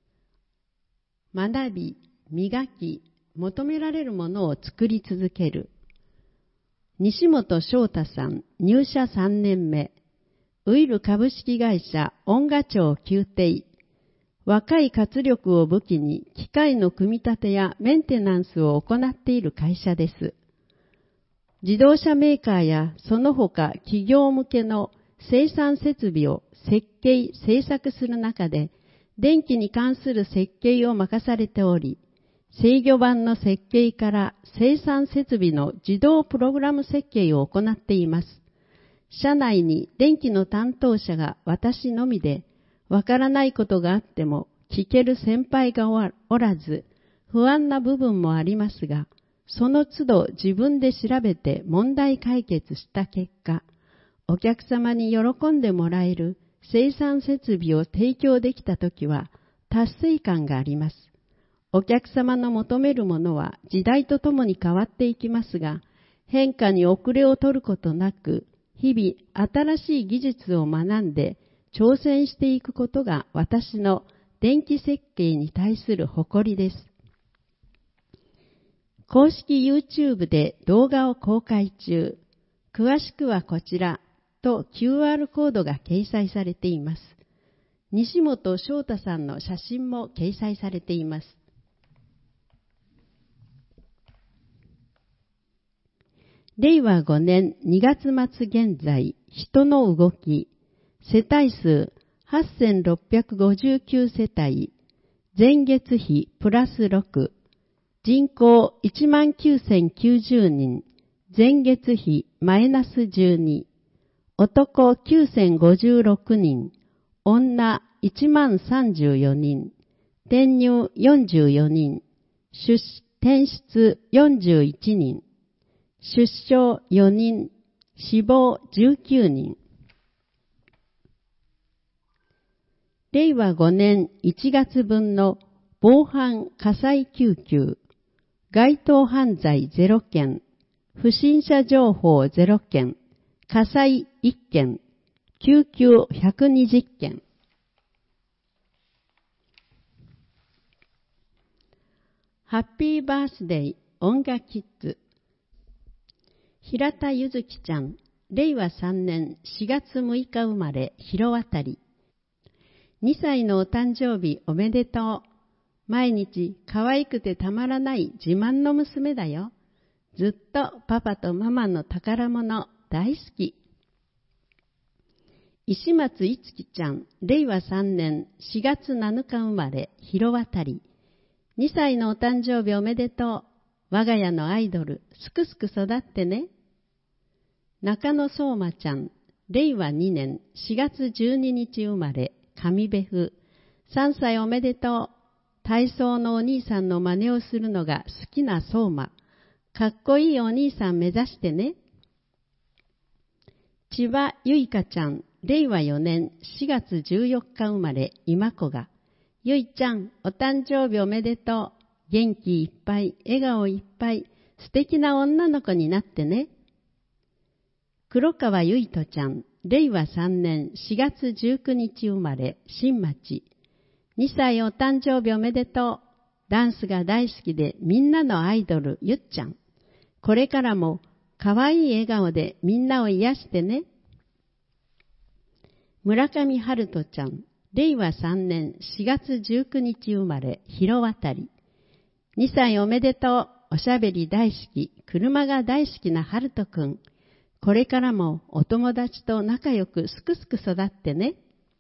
学び、磨き、求められるものを作り続ける。西本翔太さん、入社3年目。ウイル株式会社恩賀町宮廷。若い活力を武器に機械の組み立てやメンテナンスを行っている会社です。自動車メーカーやその他企業向けの生産設備を設計・製作する中で、電気に関する設計を任されており、制御盤の設計から生産設備の自動プログラム設計を行っています。社内に電気の担当者が私のみで、わからないことがあっても聞ける先輩がおらず、不安な部分もありますが、その都度自分で調べて問題解決した結果、お客様に喜んでもらえる生産設備を提供できたときは達成感があります。お客様の求めるものは時代とともに変わっていきますが、変化に遅れを取ることなく、日々新しい技術を学んで挑戦していくことが私の電気設計に対する誇りです。公式 YouTube で動画を公開中。詳しくはこちらと QR コードが掲載されています。西本翔太さんの写真も掲載されています。令和5年2月末現在、人の動き、世帯数8659世帯、前月比プラス6、人口19090人、前月比マイナス12、男9056人、女10034人、転入44人、転出41人、出生4人、死亡19人。令和5年1月分の防犯火災救急、該当犯罪0件、不審者情報0件、火災1件、救急120件。ハッピーバースデー音楽キッズ。平田ゆずきちゃん、令和3年4月6日生まれ、広渡り。2歳のお誕生日おめでとう。毎日可愛くてたまらない自慢の娘だよ。ずっとパパとママの宝物大好き。石松いつきちゃん、令和3年4月7日生まれ、広渡り。2歳のお誕生日おめでとう。我が家のアイドル、すくすく育ってね。中野相馬ちゃん、令和2年4月12日生まれ、上部府。3歳おめでとう。体操のお兄さんの真似をするのが好きな相馬。かっこいいお兄さん目指してね。千葉ゆいかちゃん、令和4年4月14日生まれ、今子が。ゆいちゃん、お誕生日おめでとう。元気いっぱい、笑顔いっぱい、素敵な女の子になってね。黒川ゆいとちゃん、令和3年4月19日生まれ、新町。 2歳お誕生日おめでとう。ダンスが大好きでみんなのアイドル、ゆっちゃん。これからもかわいい笑顔でみんなを癒してね。村上春人ちゃん、令和3年4月19日生まれ、広渡り。2歳おめでとう。おしゃべり大好き、車が大好きな春人くん。これからもお友達と仲良くすくすく育ってね。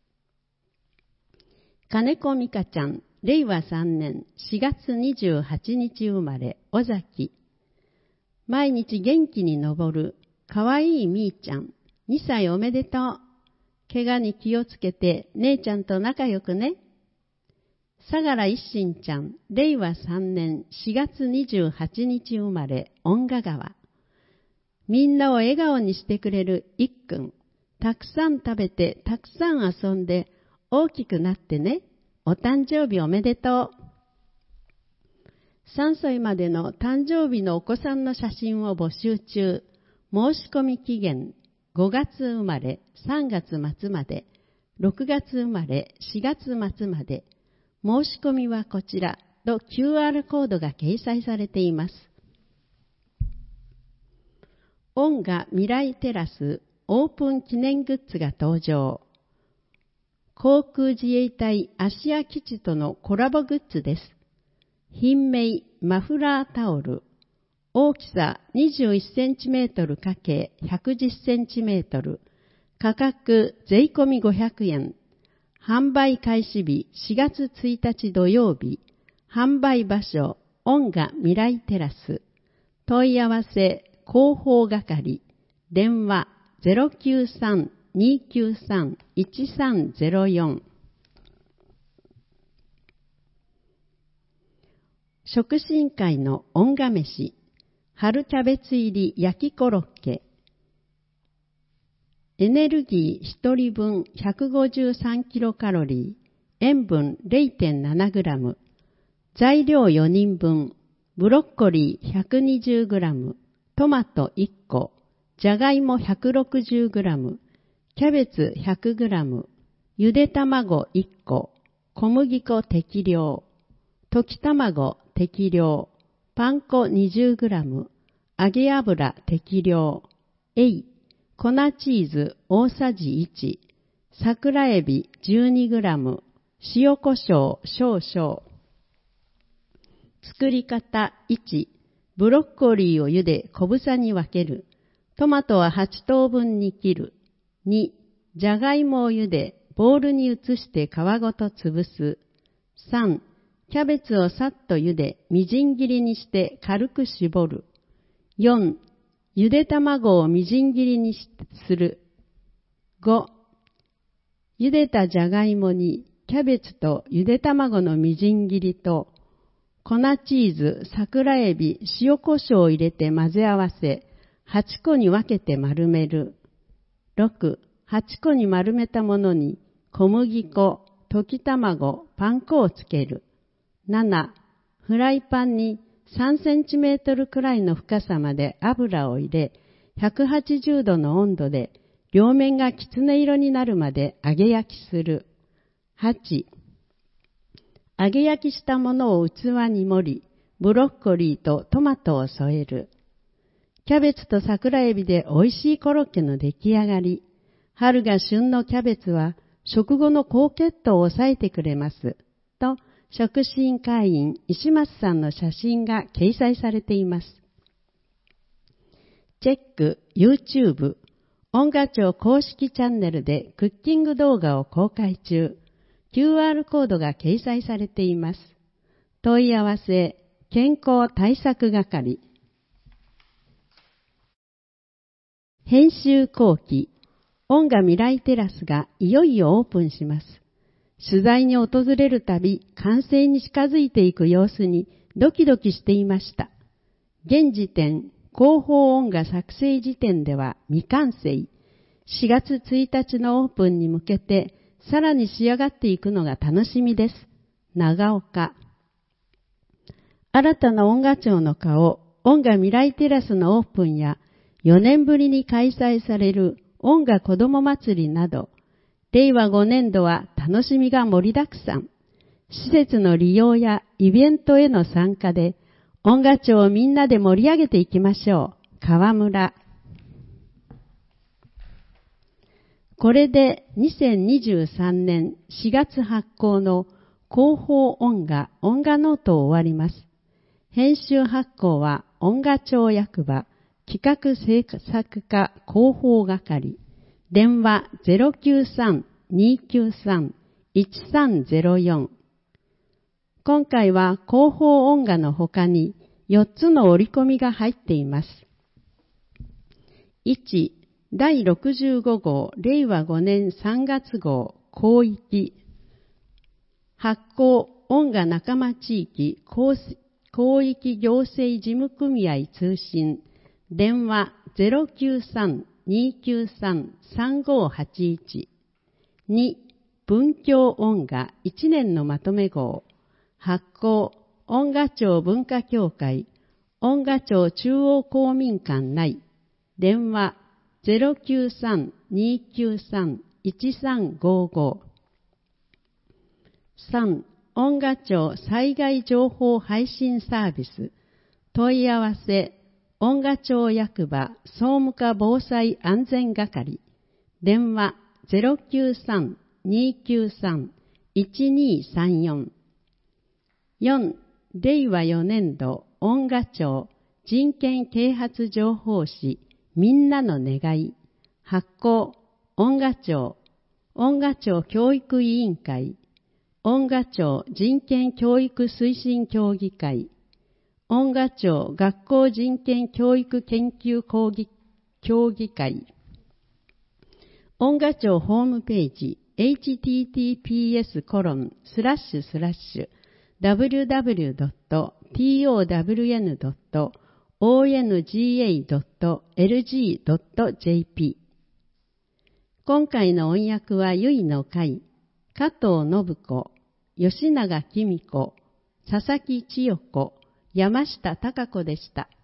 金子美香ちゃん、令和3年4月28日生まれ、尾崎。毎日元気に登る、かわいいみーちゃん、2歳おめでとう。怪我に気をつけて、姉ちゃんと仲良くね。相良一心ちゃん、令和3年4月28日生まれ、恩賀川。みんなを笑顔にしてくれるいっくん。たくさん食べて、たくさん遊んで、大きくなってね。お誕生日おめでとう。3歳までの誕生日のお子さんの写真を募集中。申し込み期限5月生まれ3月末まで、6月生まれ4月末まで。申し込みはこちらと QR コードが掲載されています。音楽未来テラスオープン記念グッズが登場。航空自衛隊芦屋基地とのコラボグッズです。品名マフラータオル。大きさ21センチメートル×110センチメートル。価格税込み500円。販売開始日4月1日土曜日。販売場所音楽未来テラス。問い合わせ広報係。電話093-293-1304。食進会の恩賀飯。春キャベツ入り焼きコロッケ。エネルギー1人分153キロカロリー、塩分 0.7 グラム、材料4人分、ブロッコリー120グラム、トマト1個、じゃがいも160グラム、キャベツ100グラム、ゆで卵1個、小麦粉適量、溶き卵適量、パン粉20グラム、揚げ油適量、粉チーズ大さじ1、桜エビ12グラム、塩コショウ少々。作り方1、ブロッコリーを茹で小房に分ける。トマトは8等分に切る。2、じゃがいもを茹でボウルに移して皮ごと潰す。3、キャベツをさっと茹でみじん切りにして軽く絞る。4、ゆで卵をみじん切りにする。5、ゆでたじゃがいもにキャベツとゆで卵のみじん切りと粉チーズ、桜エビ、塩コショウを入れて混ぜ合わせ、8個に分けて丸める。6、8個に丸めたものに小麦粉、溶き卵、パン粉をつける。7、フライパンに3センチメートルくらいの深さまで油を入れ、180度の温度で両面がきつね色になるまで揚げ焼きする。8、揚げ焼きしたものを器に盛り、ブロッコリーとトマトを添える。キャベツと桜エビで美味しいコロッケの出来上がり。春が旬のキャベツは食後の高血糖を抑えてくれます。と、食進会員石松さんの写真が掲載されています。チェック YouTube 音楽庁公式チャンネルでクッキング動画を公開中。QR コードが掲載されています。問い合わせ健康対策係。編集後期音楽未来テラスがいよいよオープンします。取材に訪れるたび完成に近づいていく様子にドキドキしていました。現時点、広報音楽作成時点では未完成。4月1日のオープンに向けてさらに仕上がっていくのが楽しみです。長岡。新たな音楽庁の顔、音楽未来テラスのオープンや4年ぶりに開催される音楽子ども祭りなど、令和5年度は楽しみが盛りだくさん。 施設の利用やイベントへの参加で、音楽町をみんなで盛り上げていきましょう。川村。これで2023年4月発行の広報音楽ノートを終わります。編集発行は音楽町役場企画制作課広報係。電話 093-293-1304。今回は広報音楽の他に4つの折り込みが入っています。1、第65号令和5年3月号広域発行音楽仲間地域広域行政事務組合通信電話 093-293-3581 2、文教音楽1年のまとめ号発行音楽町文化協会音楽町中央公民館内電話 093-293-1355 3. 音楽町災害情報配信サービス問い合わせ音楽町役場総務課防災安全係電話 093-293-1234 4. 令和4年度音楽町人権啓発情報誌みんなの願い発行音楽町教育委員会音楽町人権教育推進協議会音楽町学校人権教育研究協議会音楽町ホームページ https://www.town.onga.lg.jp 今回の音訳はゆいの会、加藤信子、吉永紀美子、佐々木千代子、山下貴子でした。